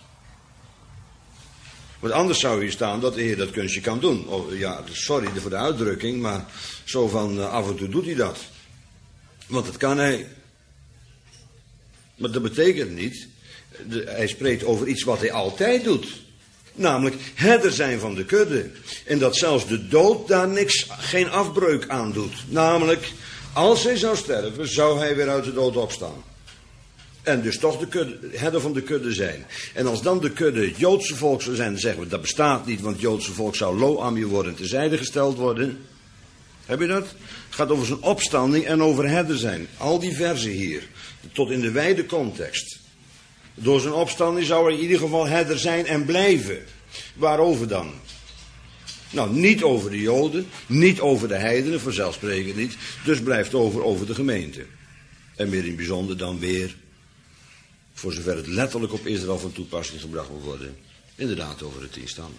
Want anders zou hier staan dat de Heer dat kunstje kan doen. Oh, ja, sorry voor de uitdrukking, maar zo van uh, af en toe doet hij dat. Want dat kan hij. Maar dat betekent niet, de, hij spreekt over iets wat hij altijd doet. Namelijk herder zijn van de kudde. En dat zelfs de dood daar niks, geen afbreuk aan doet. Namelijk, als hij zou sterven, zou hij weer uit de dood opstaan. En dus toch de kudde, herder van de kudde zijn. En als dan de kudde het Joodse volk zou zijn, dan zeggen we dat bestaat niet, want het Joodse volk zou lo-ammi worden en terzijde gesteld worden. Heb je dat? Het gaat over zijn opstanding en over herder zijn. Al die verzen hier, tot in de wijde context. Door zijn opstanding zou hij in ieder geval herder zijn en blijven. Waarover dan? Nou, niet over de Joden, niet over de heidenen, vanzelfsprekend niet. Dus blijft over over de gemeente. En meer in het bijzonder dan weer, voor zover het letterlijk op Israël van toepassing gebracht moet worden, inderdaad over de tien stammen.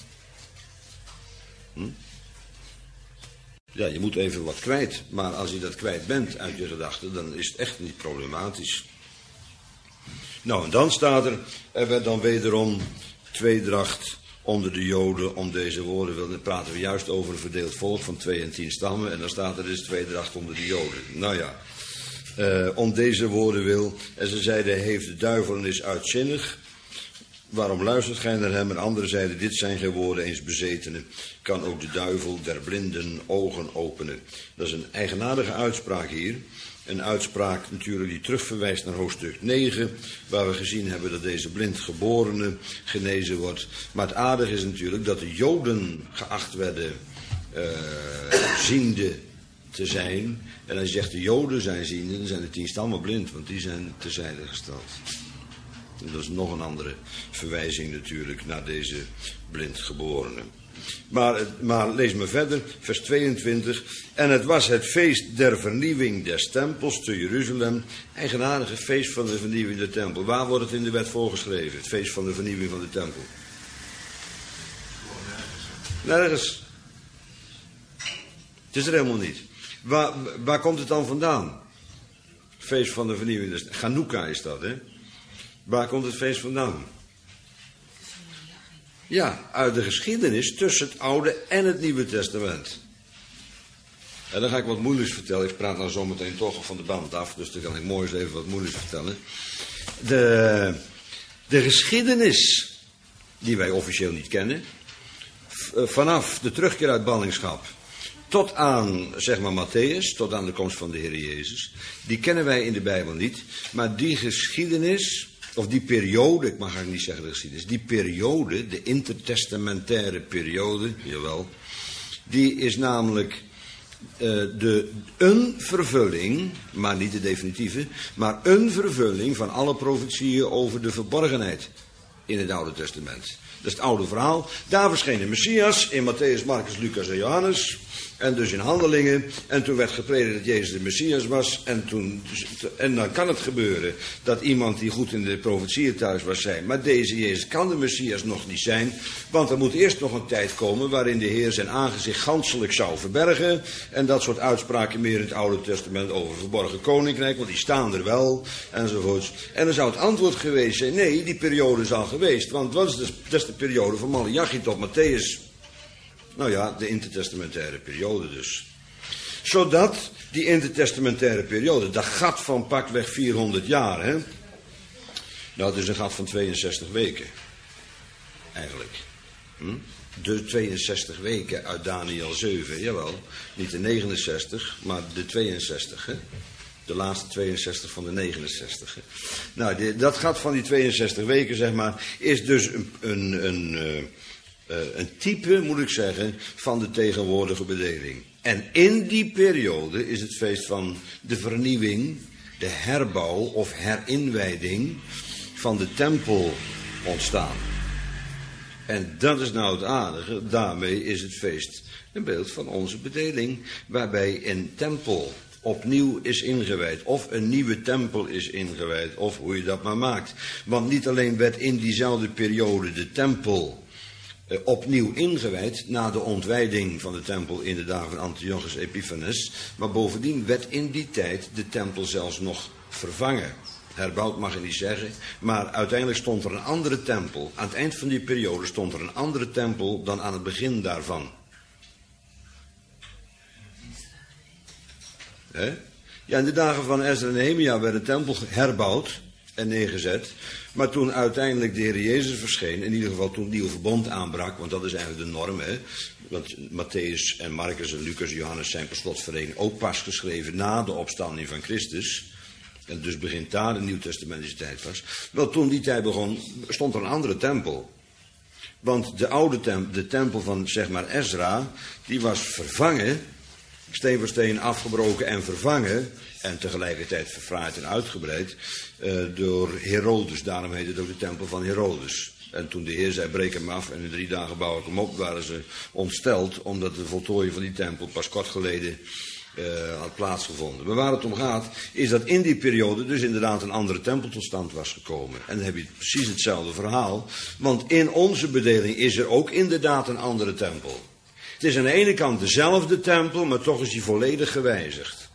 Hm? Ja, je moet even wat kwijt, maar als je dat kwijt bent uit je gedachten, dan is het echt niet problematisch. Nou, en dan staat er, er werd dan wederom tweedracht onder de Joden om deze woorden wil. Dan praten we juist over een verdeeld volk van twee en tien stammen. En dan staat er dus tweedracht onder de Joden. Nou ja, uh, om deze woorden wil. En ze zeiden, hij heeft de duivel en is uitzinnig. Waarom luistert gij naar hem? En anderen zeiden, dit zijn geen woorden eens bezetenen. Kan ook de duivel der blinden ogen openen. Dat is een eigenaardige uitspraak hier. Een uitspraak natuurlijk die terugverwijst naar hoofdstuk negen, waar we gezien hebben dat deze blindgeborene genezen wordt. Maar het aardige is natuurlijk dat de Joden geacht werden uh, ziende te zijn. En als je zegt de Joden zijn ziende, dan zijn de tien stammen blind, want die zijn terzijde gesteld. En dat is nog een andere verwijzing natuurlijk naar deze blindgeborene. Maar, maar lees maar verder, vers tweeëntwintig. En het was het feest der vernieuwing des tempels te Jeruzalem. Eigenaardige feest van de vernieuwing der tempel. Waar wordt het in de wet voorgeschreven? Het feest van de vernieuwing van de tempel. Nergens. Het is er helemaal niet. Waar, waar komt het dan vandaan? Feest van de vernieuwing des tempels. Chanukka is dat, hè? Waar komt het feest vandaan? Ja, uit de geschiedenis tussen het Oude en het Nieuwe Testament. En dan ga ik wat moeilijks vertellen. Ik praat nou zometeen toch van de band af, dus dan kan ik mooi eens even wat moeilijks vertellen. De, de geschiedenis, die wij officieel niet kennen, vanaf de terugkeer uit ballingschap tot aan, zeg maar, Matthäus, tot aan de komst van de Heer Jezus, die kennen wij in de Bijbel niet. Maar die geschiedenis, of die periode, ik mag eigenlijk niet zeggen de geschiedenis, die periode, de intertestamentaire periode, jawel, die is namelijk uh, de, een vervulling, maar niet de definitieve, maar een vervulling van alle profetieën over de verborgenheid in het Oude Testament. Dat is het oude verhaal. Daar verscheen de Messias in Matthäus, Marcus, Lucas en Johannes. En dus in Handelingen. En toen werd gepredikt dat Jezus de Messias was. En, toen, en dan kan het gebeuren dat iemand die goed in de profetieën thuis was zijn. Maar deze Jezus kan de Messias nog niet zijn. Want er moet eerst nog een tijd komen waarin de Heer zijn aangezicht ganselijk zou verbergen. En dat soort uitspraken meer in het Oude Testament over verborgen koninkrijk. Want die staan er wel. Enzovoorts. En dan zou het antwoord geweest zijn. Nee, die periode is al geweest. Want wat is de, dat is de periode van Maleachi tot Matthäus. Nou ja, de intertestamentaire periode dus. Zodat die intertestamentaire periode, dat gat van pakweg vierhonderd jaar, hè. Nou, het is een gat van tweeënzestig weken. Eigenlijk. Hm? De tweeënzestig weken uit Daniel zeven, jawel. Niet de negenenzestig, maar de tweeënzestig, hè. De laatste tweeënzestig van de negenenzestig. Hè. Nou, die, dat gat van die tweeënzestig weken, zeg maar, is dus een... een, een uh, Uh, een type, moet ik zeggen, van de tegenwoordige bedeling. En in die periode is het feest van de vernieuwing, de herbouw of herinwijding van de tempel ontstaan. En dat is nou het aardige, daarmee is het feest een beeld van onze bedeling, waarbij een tempel opnieuw is ingewijd. Of een nieuwe tempel is ingewijd. Of hoe je dat maar maakt. Want niet alleen werd in diezelfde periode de tempel eh, opnieuw ingewijd. Na de ontwijding van de tempel in de dagen van Antiochus Epiphanes. Maar bovendien werd in die tijd de tempel zelfs nog vervangen. Herbouwd mag je niet zeggen. Maar uiteindelijk stond er een andere tempel. Aan het eind van die periode stond er een andere tempel dan aan het begin daarvan. He? Ja, in de dagen van Ezra en Nehemia werd de tempel herbouwd en neergezet. Maar toen uiteindelijk de Heer Jezus verscheen, in ieder geval toen het nieuwe verbond aanbrak, want dat is eigenlijk de norm, hè. Want Matthäus en Marcus en Lucas en Johannes zijn per slotverrekening ook pas geschreven na de opstanding van Christus. En dus begint daar de nieuwtestamentische tijd pas. Wel, toen die tijd begon, stond er een andere tempel. Want de oude tempel, de tempel van, zeg maar, Ezra, die was vervangen, steen voor steen afgebroken en vervangen, en tegelijkertijd verfraaid en uitgebreid, uh, door Herodes. Daarom heet het ook de tempel van Herodes. En toen de Heer zei, breek hem af en in drie dagen bouw ik hem op, waren ze ontsteld, omdat de voltooiing van die tempel pas kort geleden uh, had plaatsgevonden. Maar waar het om gaat, is dat in die periode dus inderdaad een andere tempel tot stand was gekomen. En dan heb je precies hetzelfde verhaal, want in onze bedeling is er ook inderdaad een andere tempel. Het is aan de ene kant dezelfde tempel, maar toch is die volledig gewijzigd.